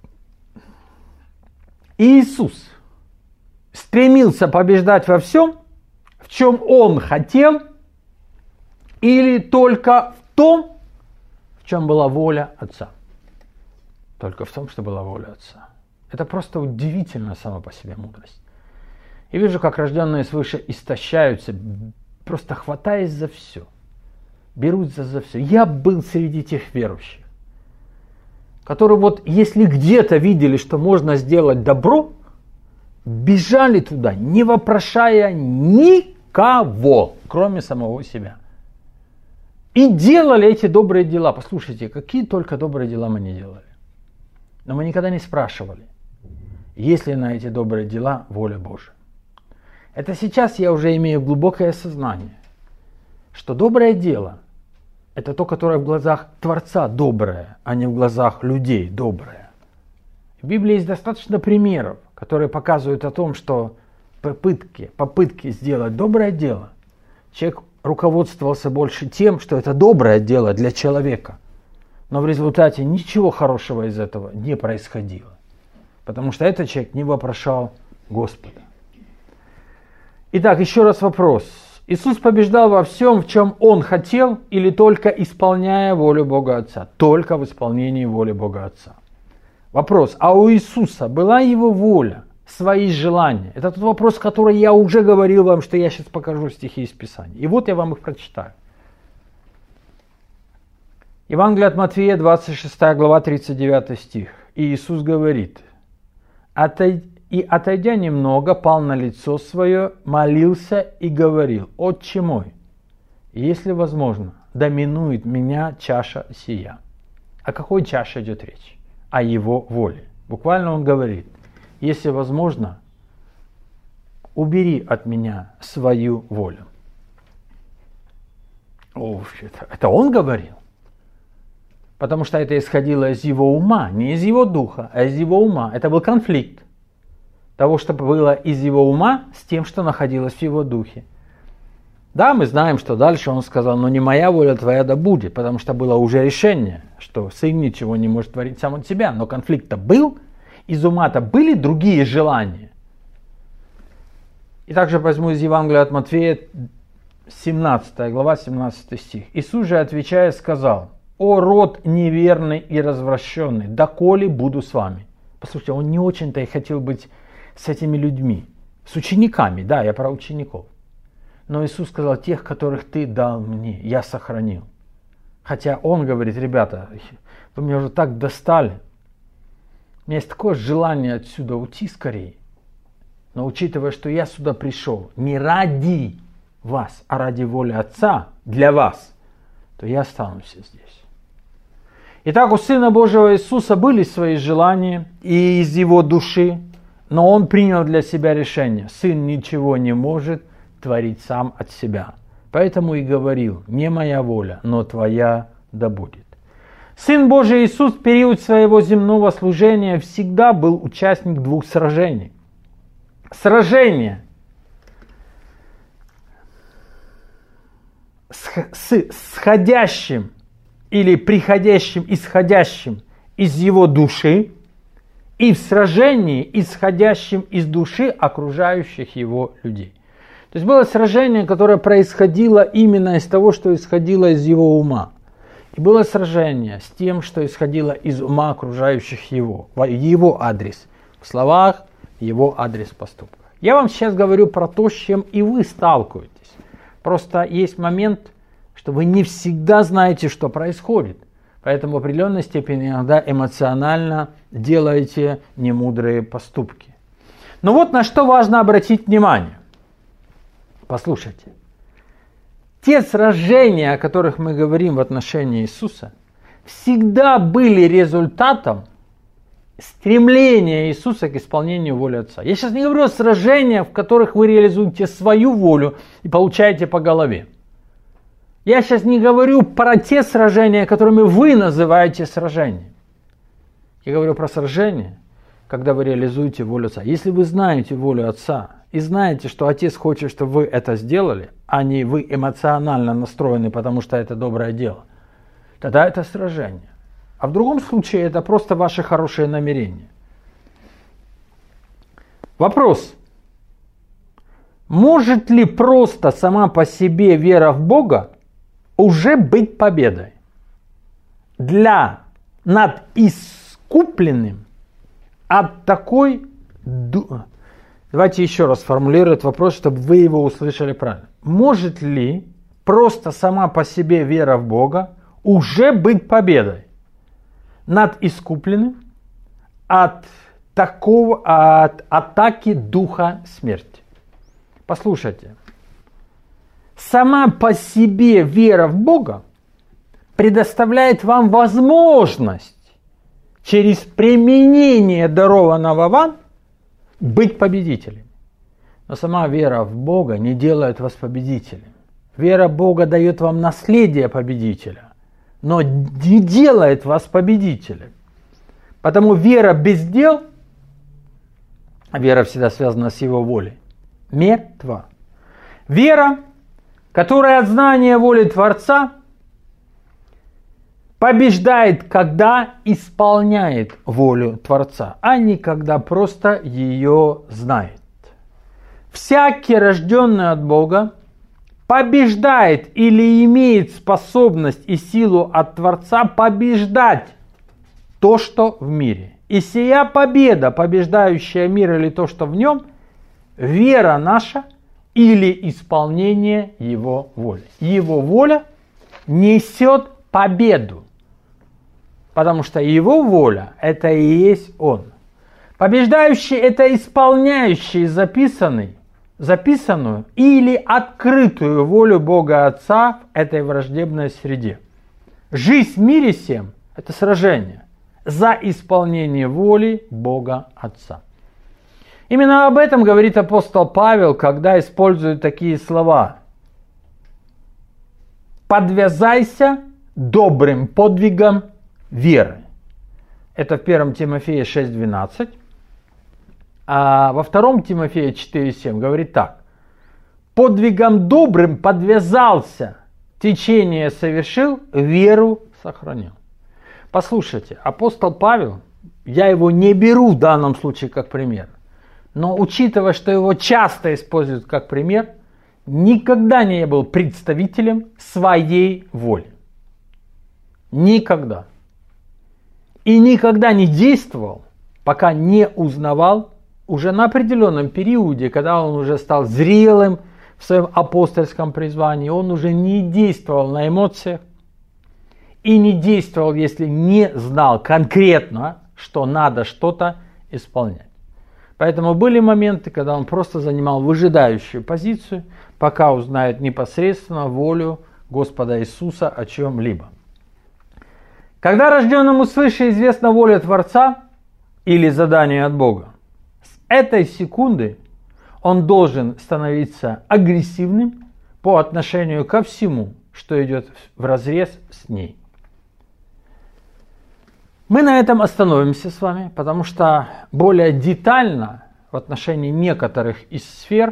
Иисус стремился побеждать во всем, в чем Он хотел, или только в том, в чем была воля Отца? Только в том, что была воля Отца. Это просто удивительная сама по себе мудрость. И вижу, как рожденные свыше истощаются, просто хватаясь за все. Берутся за все. Я был среди тех верующих, которые вот если где-то видели, что можно сделать добро, бежали туда, не вопрошая никого, кроме самого себя. И делали эти добрые дела. Послушайте, какие только добрые дела мы не делали. Но мы никогда не спрашивали, есть ли на эти добрые дела воля Божия. Это сейчас я уже имею глубокое сознание, что доброе дело – это то, которое в глазах Творца доброе, а не в глазах людей доброе. В Библии есть достаточно примеров, которые показывают о том, что попытки сделать доброе дело, человек руководствовался больше тем, что это доброе дело для человека, но в результате ничего хорошего из этого не происходило. Потому что этот человек не вопрошал Господа. Итак, еще раз вопрос. Иисус побеждал во всем, в чем Он хотел, или только исполняя волю Бога Отца? Только в исполнении воли Бога Отца. Вопрос. А у Иисуса была Его воля, свои желания? Это тот вопрос, который я уже говорил вам, что я сейчас покажу стихи из Писания. И вот я вам их прочитаю. Евангелие от Матфея, 26 глава, 39 стих. И Иисус говорит: «И, отойдя немного, пал на лицо свое, молился и говорил: Отче мой, если возможно, да минует меня чаша сия». О какой чаше идет речь? О Его воле. Буквально Он говорит: если возможно, убери от меня свою волю. Это Он говорил. Потому что это исходило из Его ума, не из Его духа, а из Его ума. Это был конфликт того, что было из Его ума, с тем, что находилось в Его духе. Да, мы знаем, что дальше Он сказал: но не моя воля, твоя да будет, потому что было уже решение, что Сын ничего не может творить сам от себя. Но конфликт-то был, из ума-то были другие желания. И также возьму из Евангелия от Матфея, 17 глава, 17 стих. Иисус же, отвечая, сказал: «О род неверный и развращенный, доколе буду с вами». Послушайте, Он не очень-то и хотел быть с этими людьми, с учениками, да, я про учеников. Но Иисус сказал: тех, которых ты дал мне, я сохранил. Хотя Он говорит: ребята, вы меня уже так достали, у меня есть такое желание отсюда уйти скорее. Но учитывая, что я сюда пришел не ради вас, а ради воли Отца для вас, то я останусь здесь. Итак, у Сына Божьего Иисуса были свои желания и из Его души, Но он принял для себя решение. Сын ничего не может творить сам от себя. Поэтому и говорил: не моя воля, но твоя да будет. Сын Божий Иисус в период своего земного служения всегда был участник двух сражений. Сражение с сходящим или приходящим, исходящим из его души, и в сражении, исходящем из души окружающих его людей. То есть было сражение, которое происходило именно из того, что исходило из его ума. И было сражение с тем, что исходило из ума окружающих его, в его адрес, в словах, его адрес, поступках. Я вам сейчас говорю про то, с чем и вы сталкиваетесь. Просто есть момент, что вы не всегда знаете, что происходит. Поэтому в определенной степени иногда эмоционально делаете немудрые поступки. Но вот на что важно обратить внимание. Послушайте. Те сражения, о которых мы говорим в отношении Иисуса, всегда были результатом стремления Иисуса к исполнению воли Отца. Я сейчас не говорю о сражениях, в которых вы реализуете свою волю и получаете по голове. Я сейчас не говорю про те сражения, которыми вы называете сражением. Я говорю про сражения, когда вы реализуете волю Отца. Если вы знаете волю Отца и знаете, что Отец хочет, чтобы вы это сделали, а не вы эмоционально настроены, потому что это доброе дело, тогда это сражение. А в другом случае это просто ваши хорошие намерения. Вопрос. Может ли просто сама по себе вера в Бога уже быть победой над искупленным от такой... Давайте еще раз сформулирую этот вопрос, чтобы вы его услышали правильно. Может ли просто сама по себе вера в Бога уже быть победой над искупленным от атаки духа смерти? Послушайте. Сама по себе вера в Бога предоставляет вам возможность через применение дарованного вам быть победителем. Но сама вера в Бога не делает вас победителем. Вера в Бога дает вам наследие победителя, но не делает вас победителем. Потому вера без дел, вера всегда связана с его волей, мертва. Вера, которая от знания воли Творца, побеждает, когда исполняет волю Творца, а не когда просто ее знает. Всякий, рожденный от Бога, побеждает или имеет способность и силу от Творца побеждать то, что в мире. И сия победа, побеждающая мир или то, что в нем, вера наша или исполнение его воли. Его воля несет победу. Потому что его воля – это и есть он. Побеждающий – это исполняющий записанную или открытую волю Бога Отца в этой враждебной среде. Жизнь в мире сем – это сражение за исполнение воли Бога Отца. Именно об этом говорит апостол Павел, когда использует такие слова. «Подвязайся добрым подвигом веры». Это в 1 Тимофея 6:12. А во 2 Тимофея 4:7 говорит так. «Подвигом добрым подвязался, течение совершил, веру сохранил». Послушайте, апостол Павел, я его не беру в данном случае как пример, но учитывая, что его часто используют как пример, никогда не был представителем своей воли. Никогда. И никогда не действовал, пока не узнавал уже на определенном периоде, когда он уже стал зрелым в своем апостольском призвании, он уже не действовал на эмоциях и не действовал, если не знал конкретно, что надо что-то исполнять. Поэтому были моменты, когда он просто занимал выжидающую позицию, пока узнает непосредственно волю Господа Иисуса о чем-либо. Когда рожденному свыше известна воля Творца или задание от Бога, этой секунды он должен становиться агрессивным по отношению ко всему, что идет вразрез с ней. Мы на этом остановимся с вами, потому что более детально в отношении некоторых из сфер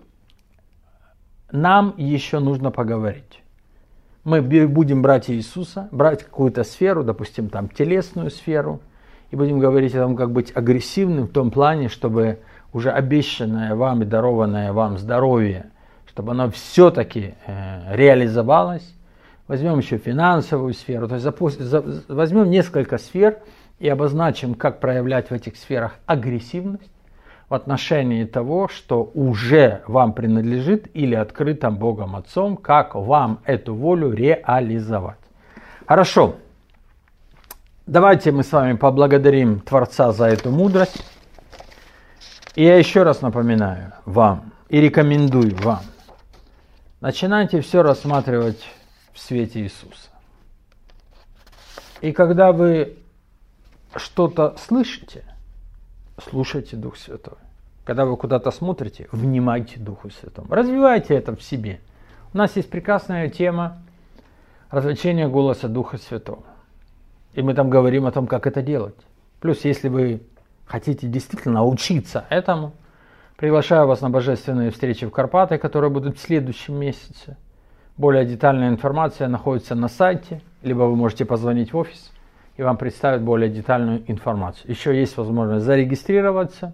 нам еще нужно поговорить. Мы будем брать Иисуса, брать какую-то сферу, допустим, там телесную сферу, и будем говорить о том, как быть агрессивным в том плане, чтобы уже обещанное вам и дарованное вам здоровье, чтобы оно все-таки реализовалось. Возьмем еще финансовую сферу, то есть возьмем несколько сфер и обозначим, как проявлять в этих сферах агрессивность в отношении того, что уже вам принадлежит или открыто Богом Отцом, как вам эту волю реализовать. Хорошо. Давайте мы с вами поблагодарим Творца за эту мудрость. И я еще раз напоминаю вам и рекомендую вам. Начинайте все рассматривать в свете Иисуса. И когда вы что-то слышите, слушайте Дух Святой. Когда вы куда-то смотрите, внимайте Духу Святому. Развивайте это в себе. У нас есть прекрасная тема развлечения голоса Духа Святого. И мы там говорим о том, как это делать. Плюс, если вы хотите действительно научиться этому, приглашаю вас на божественные встречи в Карпаты, которые будут в следующем месяце. Более детальная информация находится на сайте, либо вы можете позвонить в офис, и вам представят более детальную информацию. Еще есть возможность зарегистрироваться,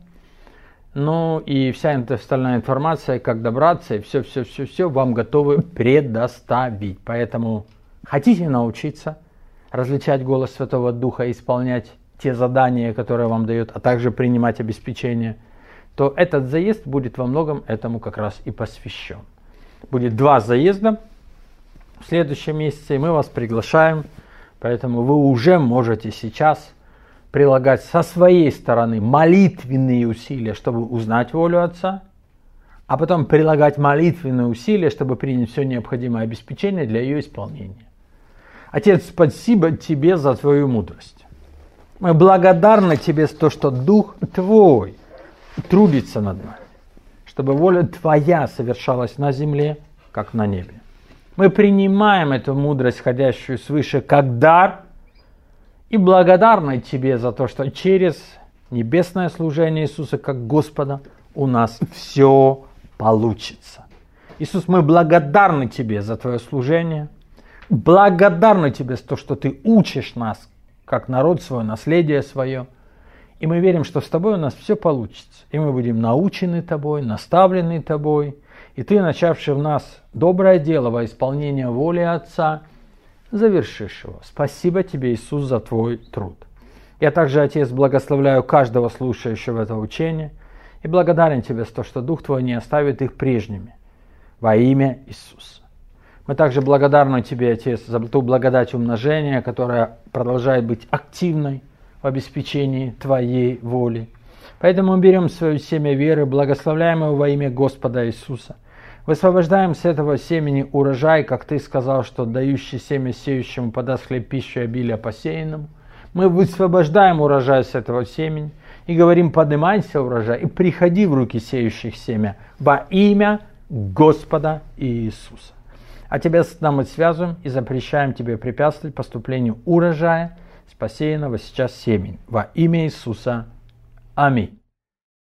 ну и вся остальная информация, как добраться, и все вам готовы предоставить. Поэтому хотите научиться различать голос Святого Духа, исполнять те задания, которые вам дает, а также принимать обеспечение, то этот заезд будет во многом этому как раз и посвящен. Будет 2 заезда в следующем месяце, и мы вас приглашаем, поэтому вы уже можете сейчас прилагать со своей стороны молитвенные усилия, чтобы узнать волю Отца, а потом прилагать молитвенные усилия, чтобы принять все необходимое обеспечение для ее исполнения. Отец, спасибо Тебе за Твою мудрость. Мы благодарны Тебе за то, что Дух Твой трудится над нами, чтобы воля Твоя совершалась на земле, как на небе. Мы принимаем эту мудрость, ходящую свыше, как дар, и благодарны Тебе за то, что через небесное служение Иисуса как Господа у нас все получится. Иисус, мы благодарны Тебе за Твое служение, благодарны Тебе за то, что Ты учишь нас, как народ свой, наследие свое, и мы верим, что с Тобой у нас все получится, и мы будем научены Тобой, наставлены Тобой, и Ты, начавший в нас доброе дело во исполнение воли Отца, завершишь его. Спасибо Тебе, Иисус, за Твой труд. Я также, Отец, благословляю каждого слушающего это учение и благодарен Тебе за то, что Дух Твой не оставит их прежними. Во имя Иисуса. Мы также благодарны Тебе, Отец, за ту благодать умножения, которая продолжает быть активной в обеспечении Твоей воли. Поэтому мы берем свое семя веры, благословляем его во имя Господа Иисуса. Высвобождаем с этого семени урожай, как Ты сказал, что дающий семя сеющему подаст хлеб пищу и обилие посеянному. Мы высвобождаем урожай с этого семени и говорим: поднимайся, урожай, и приходи в руки сеющих семя во имя Господа Иисуса. А Тебя с нами связываем и запрещаем Тебе препятствовать поступлению урожая с посеянного сейчас семени во имя Иисуса. Аминь.